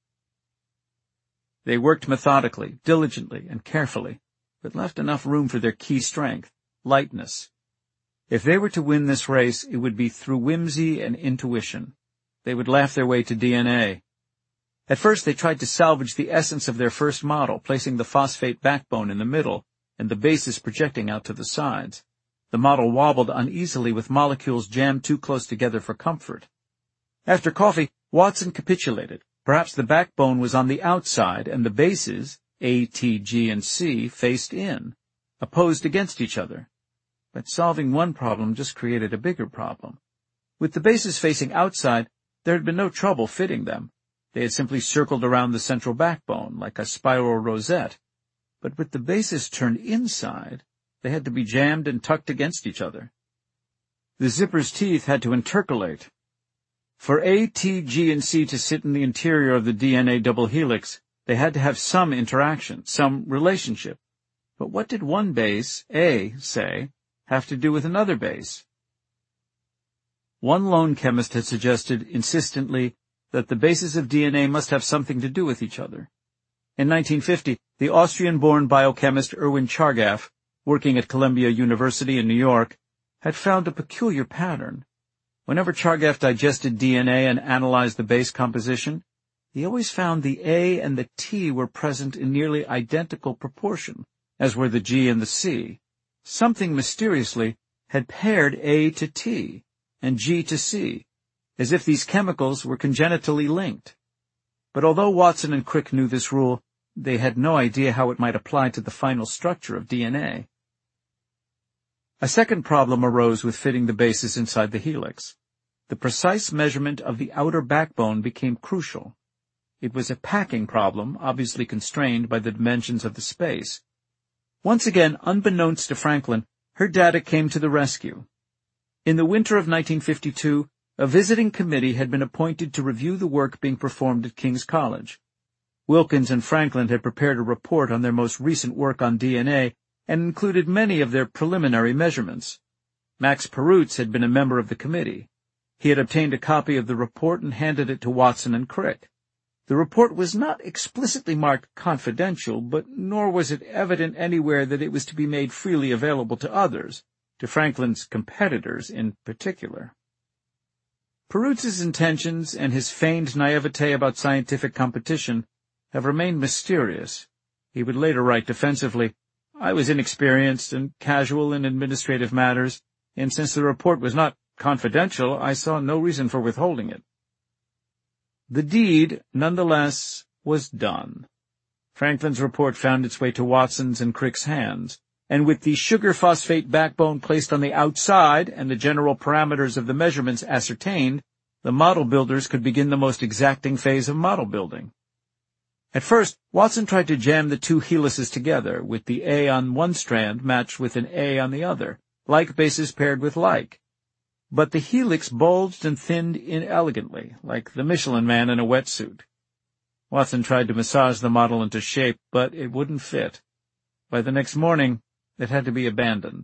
They worked methodically, diligently, and carefully, but left enough room for their key strength, lightness. If they were to win this race, it would be through whimsy and intuition. They would laugh their way to DNA. At first they tried to salvage the essence of their first model, placing the phosphate backbone in the middle and the bases projecting out to the sides. The model wobbled uneasily with molecules jammed too close together for comfort. After coffee, Watson capitulated. Perhaps the backbone was on the outside and the bases, A, T, G, and C, faced in, opposed against each other. But solving one problem just created a bigger problem. With the bases facing outside, there had been no trouble fitting them. They had simply circled around the central backbone, like a spiral rosette. But with the bases turned inside, they had to be jammed and tucked against each other. The zipper's teeth had to intercalate. For A, T, G, and C to sit in the interior of the DNA double helix, they had to have some interaction, some relationship. But what did one base, A, say, have to do with another base? One lone chemist had suggested insistently that the bases of DNA must have something to do with each other. In 1950, the Austrian-born biochemist Erwin Chargaff, working at Columbia University in New York, had found a peculiar pattern. Whenever Chargaff digested DNA and analyzed the base composition, he always found the A and the T were present in nearly identical proportion, as were the G and the C. Something mysteriously had paired A to T and G to C, as if these chemicals were congenitally linked. But although Watson and Crick knew this rule, they had no idea how it might apply to the final structure of DNA. A second problem arose with fitting the bases inside the helix. The precise measurement of the outer backbone became crucial. It was a packing problem, obviously constrained by the dimensions of the space. Once again, unbeknownst to Franklin, her data came to the rescue. In the winter of 1952, a visiting committee had been appointed to review the work being performed at King's College. Wilkins and Franklin had prepared a report on their most recent work on DNA and included many of their preliminary measurements. Max Perutz had been a member of the committee. He had obtained a copy of the report and handed it to Watson and Crick. The report was not explicitly marked confidential, but nor was it evident anywhere that it was to be made freely available to others, to Franklin's competitors in particular. Perutz's intentions and his feigned naivete about scientific competition have remained mysterious. He would later write defensively, "I was inexperienced and casual in administrative matters, and since the report was not confidential, I saw no reason for withholding it." The deed, nonetheless, was done. Franklin's report found its way to Watson's and Crick's hands, and with the sugar phosphate backbone placed on the outside and the general parameters of the measurements ascertained, the model builders could begin the most exacting phase of model building. At first, Watson tried to jam the two helices together, with the A on one strand matched with an A on the other, like bases paired with like. But the helix bulged and thinned inelegantly, like the Michelin Man in a wetsuit. Watson tried to massage the model into shape, but it wouldn't fit. By the next morning, it had to be abandoned.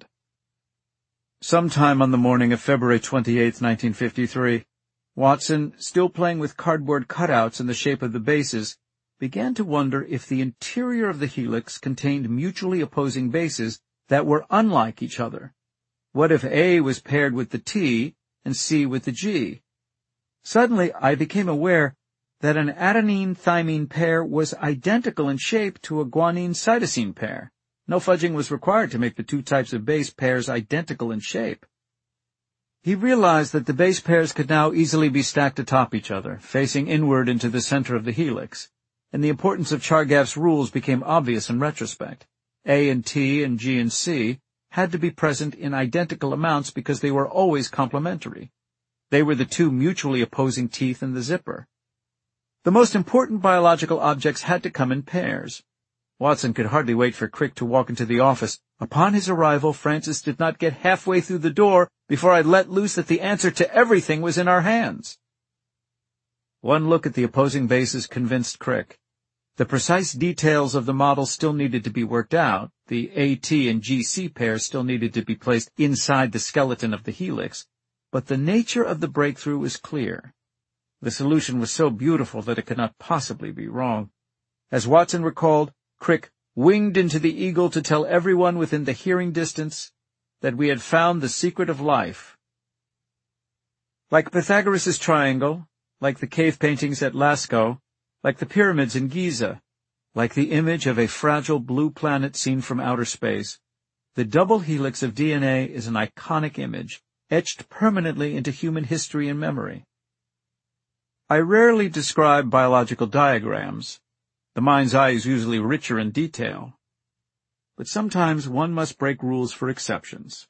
Sometime on the morning of February 28, 1953, Watson, still playing with cardboard cutouts in the shape of the bases, began to wonder if the interior of the helix contained mutually opposing bases that were unlike each other. What if A was paired with the T and C with the G? Suddenly, I became aware that an adenine-thymine pair was identical in shape to a guanine-cytosine pair. No fudging was required to make the two types of base pairs identical in shape. He realized that the base pairs could now easily be stacked atop each other, facing inward into the center of the helix, and the importance of Chargaff's rules became obvious in retrospect. A and T and G and C had to be present in identical amounts because they were always complementary. They were the two mutually opposing teeth in the zipper. The most important biological objects had to come in pairs. Watson could hardly wait for Crick to walk into the office. Upon his arrival, Francis did not get halfway through the door before I let loose that the answer to everything was in our hands. One look at the opposing bases convinced Crick. The precise details of the model still needed to be worked out. The AT and GC pairs still needed to be placed inside the skeleton of the helix, but the nature of the breakthrough was clear. The solution was so beautiful that it could not possibly be wrong. As Watson recalled, Crick winged into the Eagle to tell everyone within the hearing distance that we had found the secret of life. Like Pythagoras' triangle, like the cave paintings at Lascaux, like the pyramids in Giza, like the image of a fragile blue planet seen from outer space, the double helix of DNA is an iconic image, etched permanently into human history and memory. I rarely describe biological diagrams. The mind's eye is usually richer in detail. But sometimes one must break rules for exceptions.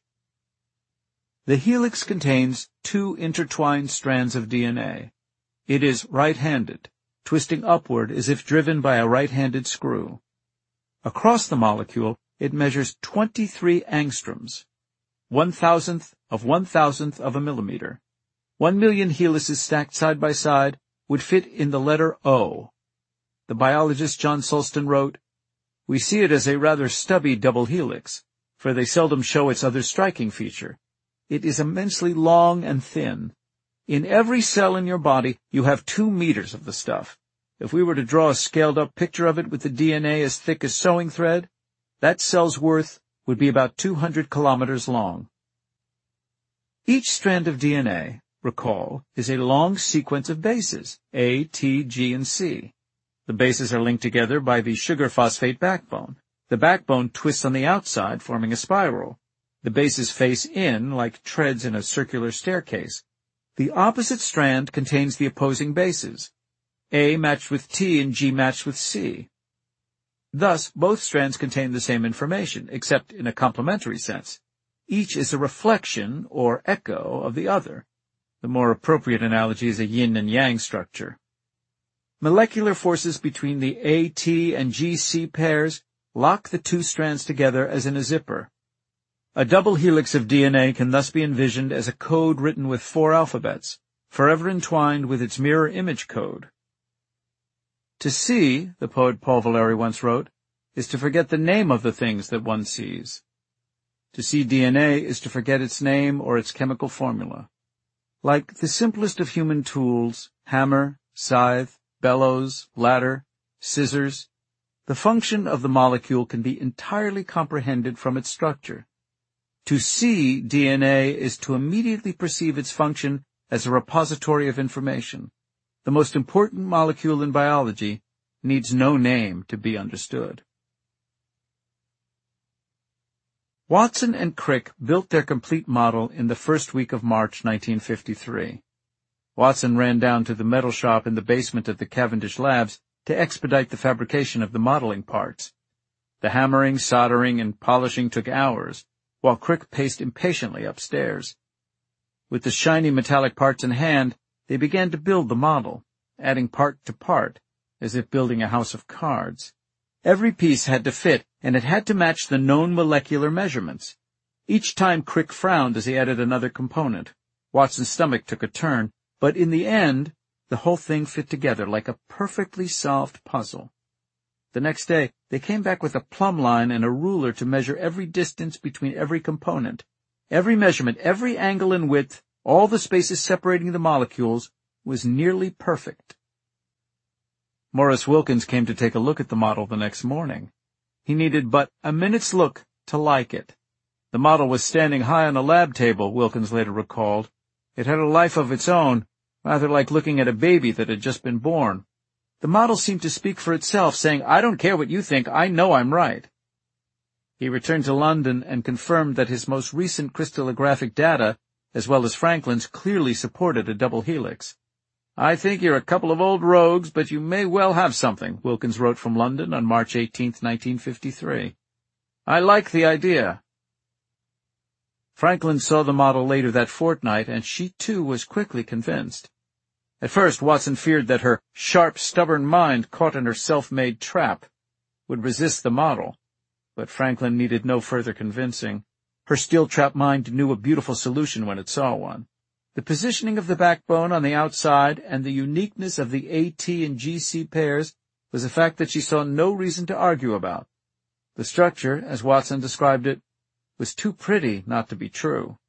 The helix contains two intertwined strands of DNA. It is right-handed, twisting upward as if driven by a right-handed screw. Across the molecule, it measures 23 angstroms, 1,000th of a millimeter. 1 million helices stacked side by side would fit in the letter O. The biologist John Sulston wrote, "We see it as a rather stubby double helix, for they seldom show its other striking feature. It is immensely long and thin. In every cell in your body, you have 2 meters of the stuff. If we were to draw a scaled-up picture of it with the DNA as thick as sewing thread, that cell's worth would be about 200 kilometers long." Each strand of DNA, recall, is a long sequence of bases, A, T, G, and C. The bases are linked together by the sugar-phosphate backbone. The backbone twists on the outside, forming a spiral. The bases face in like treads in a circular staircase. The opposite strand contains the opposing bases, A matched with T and G matched with C. Thus, both strands contain the same information, except in a complementary sense. Each is a reflection or echo of the other. The more appropriate analogy is a yin and yang structure. Molecular forces between the AT and GC pairs lock the two strands together as in a zipper. A double helix of DNA can thus be envisioned as a code written with 4 alphabets, forever entwined with its mirror image code. To see, the poet Paul Valéry once wrote, is to forget the name of the things that one sees. To see DNA is to forget its name or its chemical formula. Like the simplest of human tools, hammer, scythe, bellows, ladder, scissors, the function of the molecule can be entirely comprehended from its structure. To see DNA is to immediately perceive its function as a repository of information. The most important molecule in biology needs no name to be understood. Watson and Crick built their complete model in the first week of March 1953. Watson ran down to the metal shop in the basement of the Cavendish Labs to expedite the fabrication of the modeling parts. The hammering, soldering, and polishing took hours, while Crick paced impatiently upstairs. With the shiny metallic parts in hand, they began to build the model, adding part to part, as if building a house of cards. Every piece had to fit, and it had to match the known molecular measurements. Each time Crick frowned as he added another component. Watson's stomach took a turn, but in the end, the whole thing fit together like a perfectly solved puzzle. The next day, they came back with a plumb line and a ruler to measure every distance between every component. Every measurement, every angle and width, all the spaces separating the molecules, was nearly perfect. Morris Wilkins came to take a look at the model the next morning. He needed but a minute's look to like it. The model was standing high on a lab table, Wilkins later recalled. It had a life of its own, rather like looking at a baby that had just been born. The model seemed to speak for itself, saying, "I don't care what you think, I know I'm right." He returned to London and confirmed that his most recent crystallographic data, as well as Franklin's, clearly supported a double helix. "I think you're a couple of old rogues, but you may well have something," Wilkins wrote from London on March 18, 1953. "I like the idea." Franklin saw the model later that fortnight, and she too was quickly convinced. At first, Watson feared that her sharp, stubborn mind, caught in her self-made trap, would resist the model. But Franklin needed no further convincing. Her steel-trap mind knew a beautiful solution when it saw one. The positioning of the backbone on the outside and the uniqueness of the AT and GC pairs was a fact that she saw no reason to argue about. The structure, as Watson described it, was too pretty not to be true.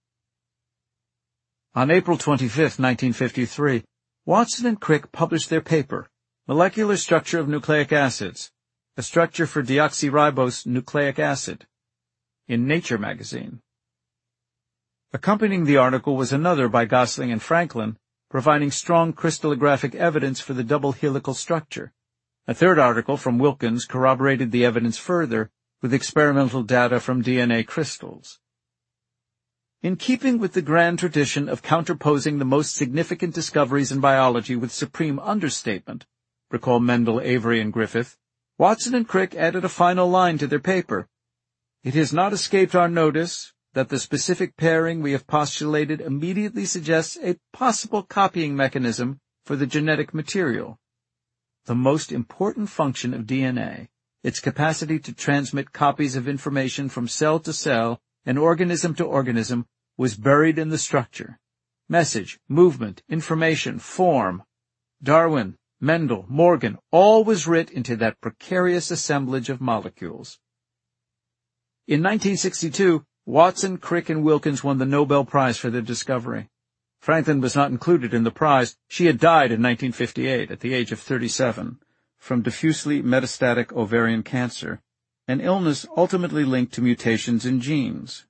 On April 25, 1953, Watson and Crick published their paper, Molecular Structure of Nucleic Acids, a Structure for Deoxyribose Nucleic Acid, in Nature magazine. Accompanying the article was another by Gosling and Franklin, providing strong crystallographic evidence for the double helical structure. A third article from Wilkins corroborated the evidence further with experimental data from DNA crystals. In keeping with the grand tradition of counterposing the most significant discoveries in biology with supreme understatement, recall Mendel, Avery, and Griffith, Watson and Crick added a final line to their paper. "It has not escaped our notice that the specific pairing we have postulated immediately suggests a possible copying mechanism for the genetic material. The most important function of DNA, its capacity to transmit copies of information from cell to cell and organism to organism, was buried in the structure. Message, movement, information, form. Darwin, Mendel, Morgan, all was writ into that precarious assemblage of molecules." In 1962, Watson, Crick, and Wilkins won the Nobel Prize for their discovery. Franklin was not included in the prize. She had died in 1958 at the age of 37 from diffusely metastatic ovarian cancer, an illness ultimately linked to mutations in genes.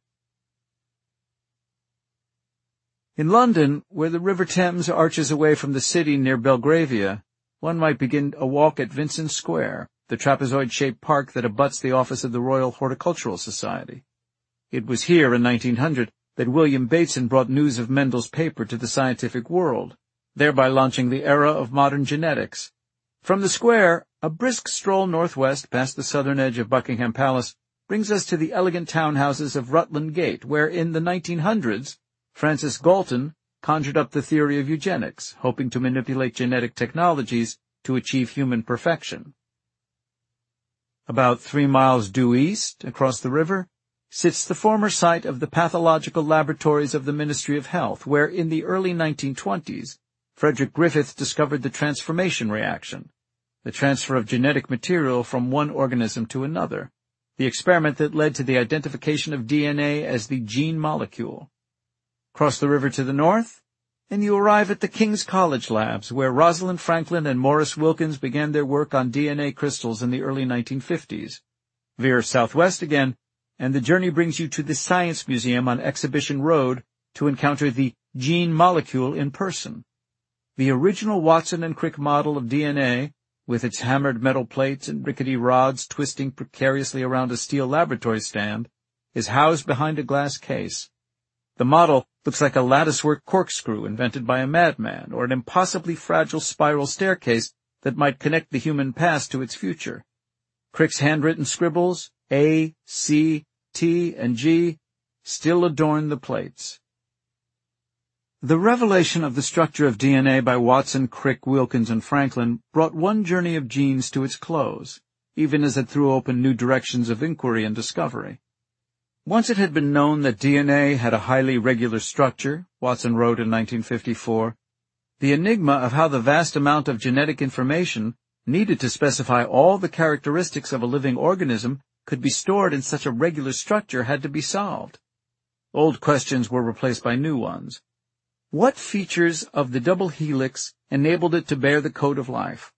In London, where the River Thames arches away from the city near Belgravia, one might begin a walk at Vincent Square, the trapezoid-shaped park that abuts the office of the Royal Horticultural Society. It was here in 1900 that William Bateson brought news of Mendel's paper to the scientific world, thereby launching the era of modern genetics. From the square, a brisk stroll northwest past the southern edge of Buckingham Palace brings us to the elegant townhouses of Rutland Gate, where in the 1900s, Francis Galton conjured up the theory of eugenics, hoping to manipulate genetic technologies to achieve human perfection. About 3 miles due east, across the river, sits the former site of the pathological laboratories of the Ministry of Health, where in the early 1920s, Frederick Griffith discovered the transformation reaction, the transfer of genetic material from one organism to another, the experiment that led to the identification of DNA as the gene molecule. Cross the river to the north, and you arrive at the King's College Labs, where Rosalind Franklin and Morris Wilkins began their work on DNA crystals in the early 1950s. Veer southwest again, and the journey brings you to the Science Museum on Exhibition Road to encounter the gene molecule in person. The original Watson and Crick model of DNA, with its hammered metal plates and rickety rods twisting precariously around a steel laboratory stand, is housed behind a glass case. The model looks like a latticework corkscrew invented by a madman, or an impossibly fragile spiral staircase that might connect the human past to its future. Crick's handwritten scribbles, A, C, T, and G, still adorn the plates. The revelation of the structure of DNA by Watson, Crick, Wilkins, and Franklin brought one journey of genes to its close, even as it threw open new directions of inquiry and discovery. Once it had been known that DNA had a highly regular structure, Watson wrote in 1954, the enigma of how the vast amount of genetic information needed to specify all the characteristics of a living organism could be stored in such a regular structure had to be solved. Old questions were replaced by new ones. What features of the double helix enabled it to bear the code of life?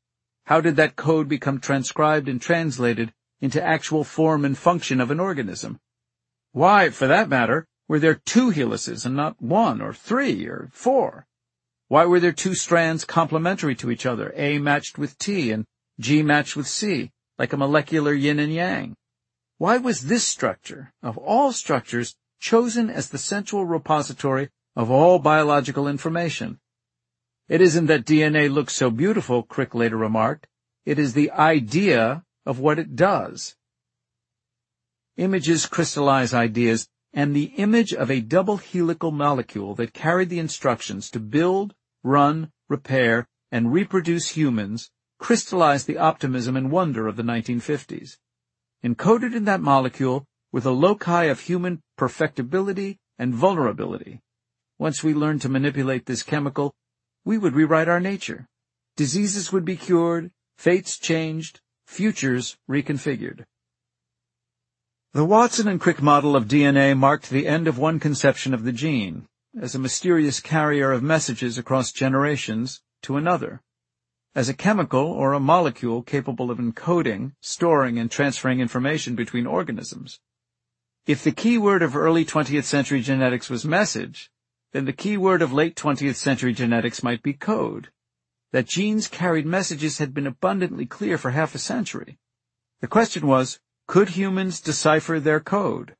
How did that code become transcribed and translated into actual form and function of an organism? Why, for that matter, were there 2 helices and not 1 or 3 or 4? Why were there 2 strands complementary to each other, A matched with T and G matched with C, like a molecular yin and yang? Why was this structure, of all structures, chosen as the central repository of all biological information? It isn't that DNA looks so beautiful, Crick later remarked. It is the idea of what it does. Images crystallize ideas, and the image of a double helical molecule that carried the instructions to build, run, repair, and reproduce humans crystallized the optimism and wonder of the 1950s. Encoded in that molecule were the loci of human perfectibility and vulnerability. Once we learned to manipulate this chemical, we would rewrite our nature. Diseases would be cured, fates changed, futures reconfigured. The Watson and Crick model of DNA marked the end of one conception of the gene, as a mysterious carrier of messages across generations, to another, as a chemical or a molecule capable of encoding, storing, and transferring information between organisms. If the key word of early 20th century genetics was message, then the key word of late 20th century genetics might be code. That genes carried messages had been abundantly clear for half a century. The question was, could humans decipher their code?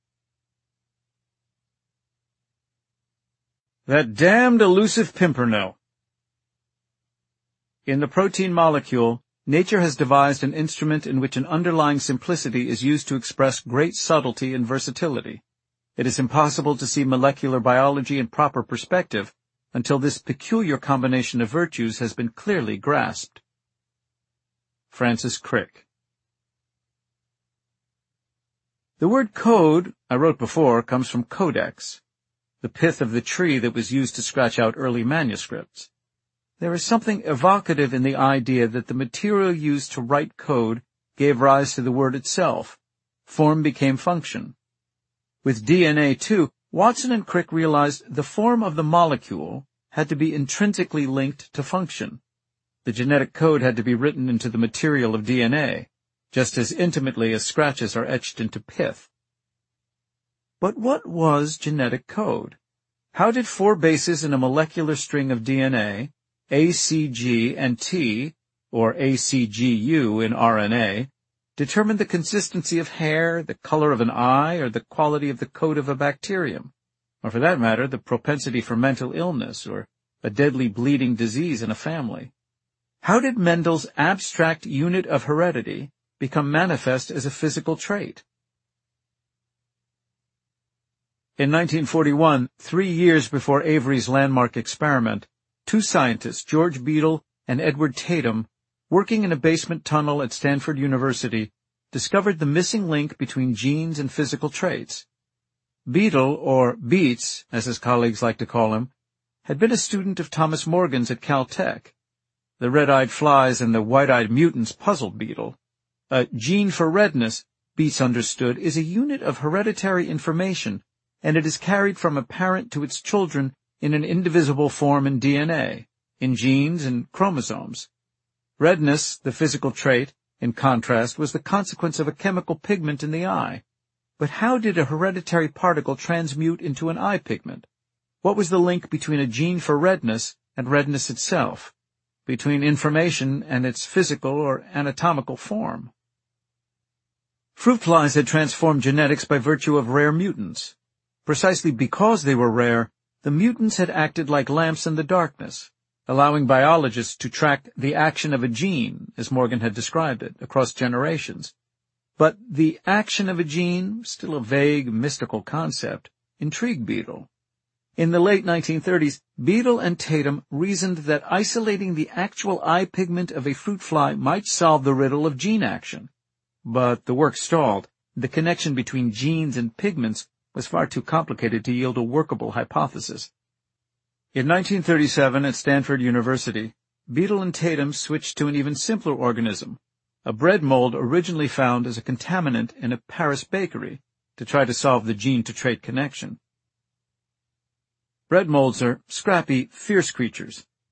That damned elusive pimpernel. In the protein molecule, nature has devised an instrument in which an underlying simplicity is used to express great subtlety and versatility. It is impossible to see molecular biology in proper perspective until this peculiar combination of virtues has been clearly grasped. Francis Crick. The word code, I wrote before, comes from codex, the pith of the tree that was used to scratch out early manuscripts. There is something evocative in the idea that the material used to write code gave rise to the word itself. Form became function. With DNA, too, Watson and Crick realized the form of the molecule had to be intrinsically linked to function. The genetic code had to be written into the material of DNA, just as intimately as scratches are etched into pith. But what was genetic code? How did 4 bases in a molecular string of DNA, A, C, G, and T, or ACGU in RNA, determine the consistency of hair, the color of an eye, or the quality of the coat of a bacterium, or for that matter, the propensity for mental illness or a deadly bleeding disease in a family? How did Mendel's abstract unit of heredity become manifest as a physical trait? In 1941, 3 years before Avery's landmark experiment, 2 scientists, George Beadle and Edward Tatum, working in a basement tunnel at Stanford University, discovered the missing link between genes and physical traits. Beadle, or Beets, as his colleagues like to call him, had been a student of Thomas Morgan's at Caltech. The red-eyed flies and the white-eyed mutants puzzled Beadle. A gene for redness, Beets understood, is a unit of hereditary information, and it is carried from a parent to its children in an indivisible form in DNA, in genes and chromosomes. Redness, the physical trait, in contrast, was the consequence of a chemical pigment in the eye. But how did a hereditary particle transmute into an eye pigment? What was the link between a gene for redness and redness itself, between information and its physical or anatomical form? Fruit flies had transformed genetics by virtue of rare mutants. Precisely because they were rare, the mutants had acted like lamps in the darkness, allowing biologists to track the action of a gene, as Morgan had described it, across generations. But the action of a gene, still a vague, mystical concept, intrigued Beadle. In the late 1930s, Beadle and Tatum reasoned that isolating the actual eye pigment of a fruit fly might solve the riddle of gene action. But the work stalled. The connection between genes and pigments was far too complicated to yield a workable hypothesis. In 1937, at Stanford University, Beadle and Tatum switched to an even simpler organism, a bread mold originally found as a contaminant in a Paris bakery, to try to solve the gene-to-trait connection. Bread molds are scrappy, fierce creatures.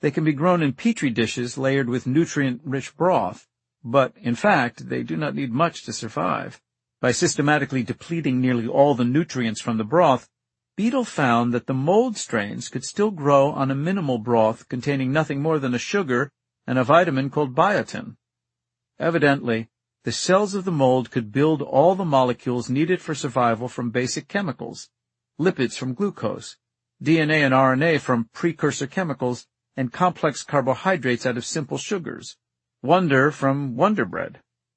They can be grown in petri dishes layered with nutrient-rich broth, but, in fact, they do not need much to survive. By systematically depleting nearly all the nutrients from the broth, Beadle found that the mold strains could still grow on a minimal broth containing nothing more than a sugar and a vitamin called biotin. Evidently, the cells of the mold could build all the molecules needed for survival from basic chemicals, lipids from glucose, DNA and RNA from precursor chemicals, and complex carbohydrates out of simple sugars, wonder from Wonder Bread.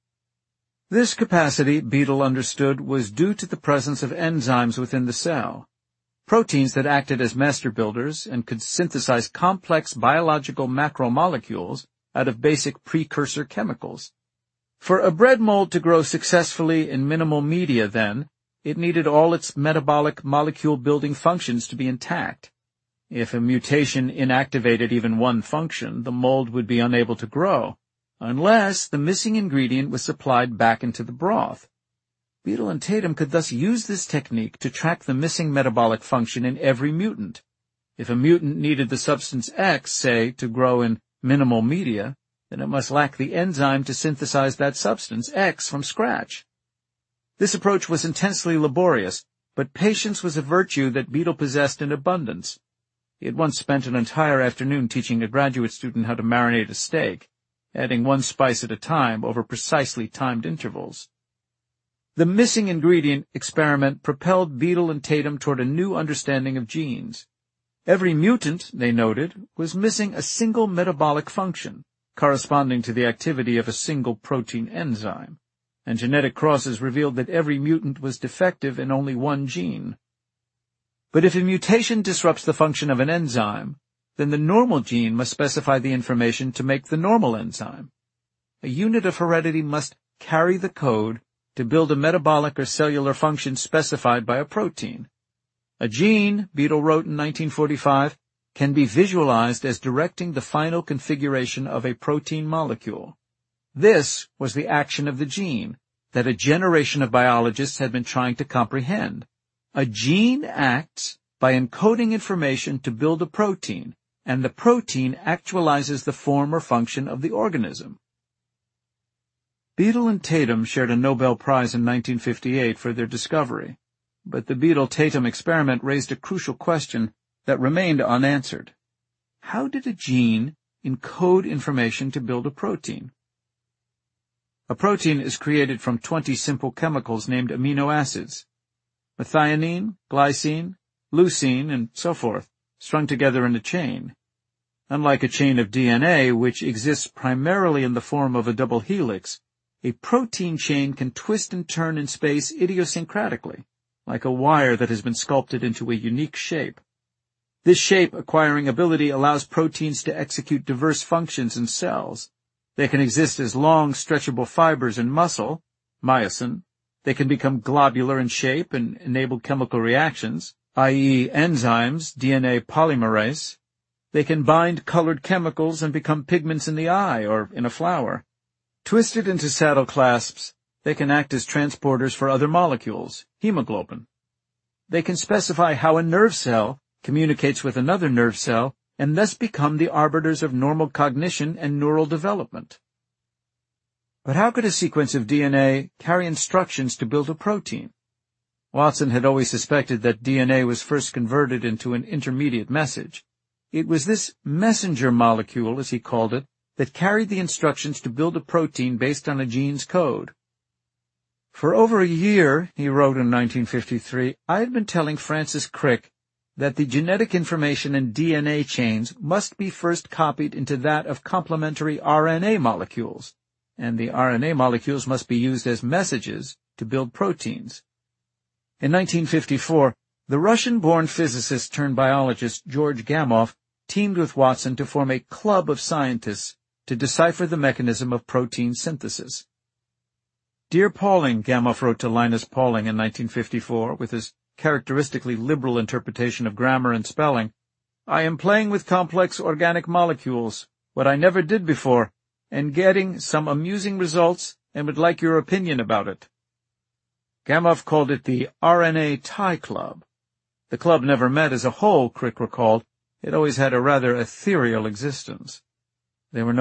This capacity, Beadle understood, was due to the presence of enzymes within the cell, proteins that acted as master builders and could synthesize complex biological macromolecules out of basic precursor chemicals. For a bread mold to grow successfully in minimal media, then, it needed all its metabolic molecule-building functions to be intact. If a mutation inactivated even one function, the mold would be unable to grow, unless the missing ingredient was supplied back into the broth. Beadle and Tatum could thus use this technique to track the missing metabolic function in every mutant. If a mutant needed the substance X, say, to grow in minimal media, then it must lack the enzyme to synthesize that substance X from scratch. This approach was intensely laborious, but patience was a virtue that Beadle possessed in abundance. He had once spent an entire afternoon teaching a graduate student how to marinate a steak, adding one spice at a time over precisely timed intervals. The missing ingredient experiment propelled Beadle and Tatum toward a new understanding of genes. Every mutant, they noted, was missing a single metabolic function, corresponding to the activity of a single protein enzyme, and genetic crosses revealed that every mutant was defective in only one gene. But if a mutation disrupts the function of an enzyme, then the normal gene must specify the information to make the normal enzyme. A unit of heredity must carry the code to build a metabolic or cellular function specified by a protein. A gene, Beadle wrote in 1945, can be visualized as directing the final configuration of a protein molecule. This was the action of the gene that a generation of biologists had been trying to comprehend. A gene acts by encoding information to build a protein, and the protein actualizes the form or function of the organism. Beadle and Tatum shared a Nobel Prize in 1958 for their discovery, but the Beadle-Tatum experiment raised a crucial question that remained unanswered. How did a gene encode information to build a protein? A protein is created from 20 simple chemicals named amino acids: methionine, glycine, leucine, and so forth, strung together in a chain. Unlike a chain of DNA, which exists primarily in the form of a double helix, a protein chain can twist and turn in space idiosyncratically, like a wire that has been sculpted into a unique shape. This shape-acquiring ability allows proteins to execute diverse functions in cells. They can exist as long, stretchable fibers in muscle, myosin. They can become globular in shape and enable chemical reactions, i.e. enzymes, DNA polymerase. They can bind colored chemicals and become pigments in the eye or in a flower. Twisted into saddle clasps, they can act as transporters for other molecules, hemoglobin. They can specify how a nerve cell communicates with another nerve cell, and thus become the arbiters of normal cognition and neural development. But how could a sequence of DNA carry instructions to build a protein? Watson had always suspected that DNA was first converted into an intermediate message. It was this messenger molecule, as he called it, that carried the instructions to build a protein based on a gene's code. For over a year, he wrote in 1953, I had been telling Francis Crick that the genetic information in DNA chains must be first copied into that of complementary RNA molecules, and the RNA molecules must be used as messages to build proteins. In 1954, the Russian-born physicist-turned-biologist George Gamow teamed with Watson to form a club of scientists to decipher the mechanism of protein synthesis. Dear Pauling, Gamow wrote to Linus Pauling in 1954, with his characteristically liberal interpretation of grammar and spelling, I am playing with complex organic molecules, what I never did before, and getting some amusing results, and would like your opinion about it. Gamow called it the RNA Tie Club. The club never met as a whole, Crick recalled. it always had a rather ethereal existence. They were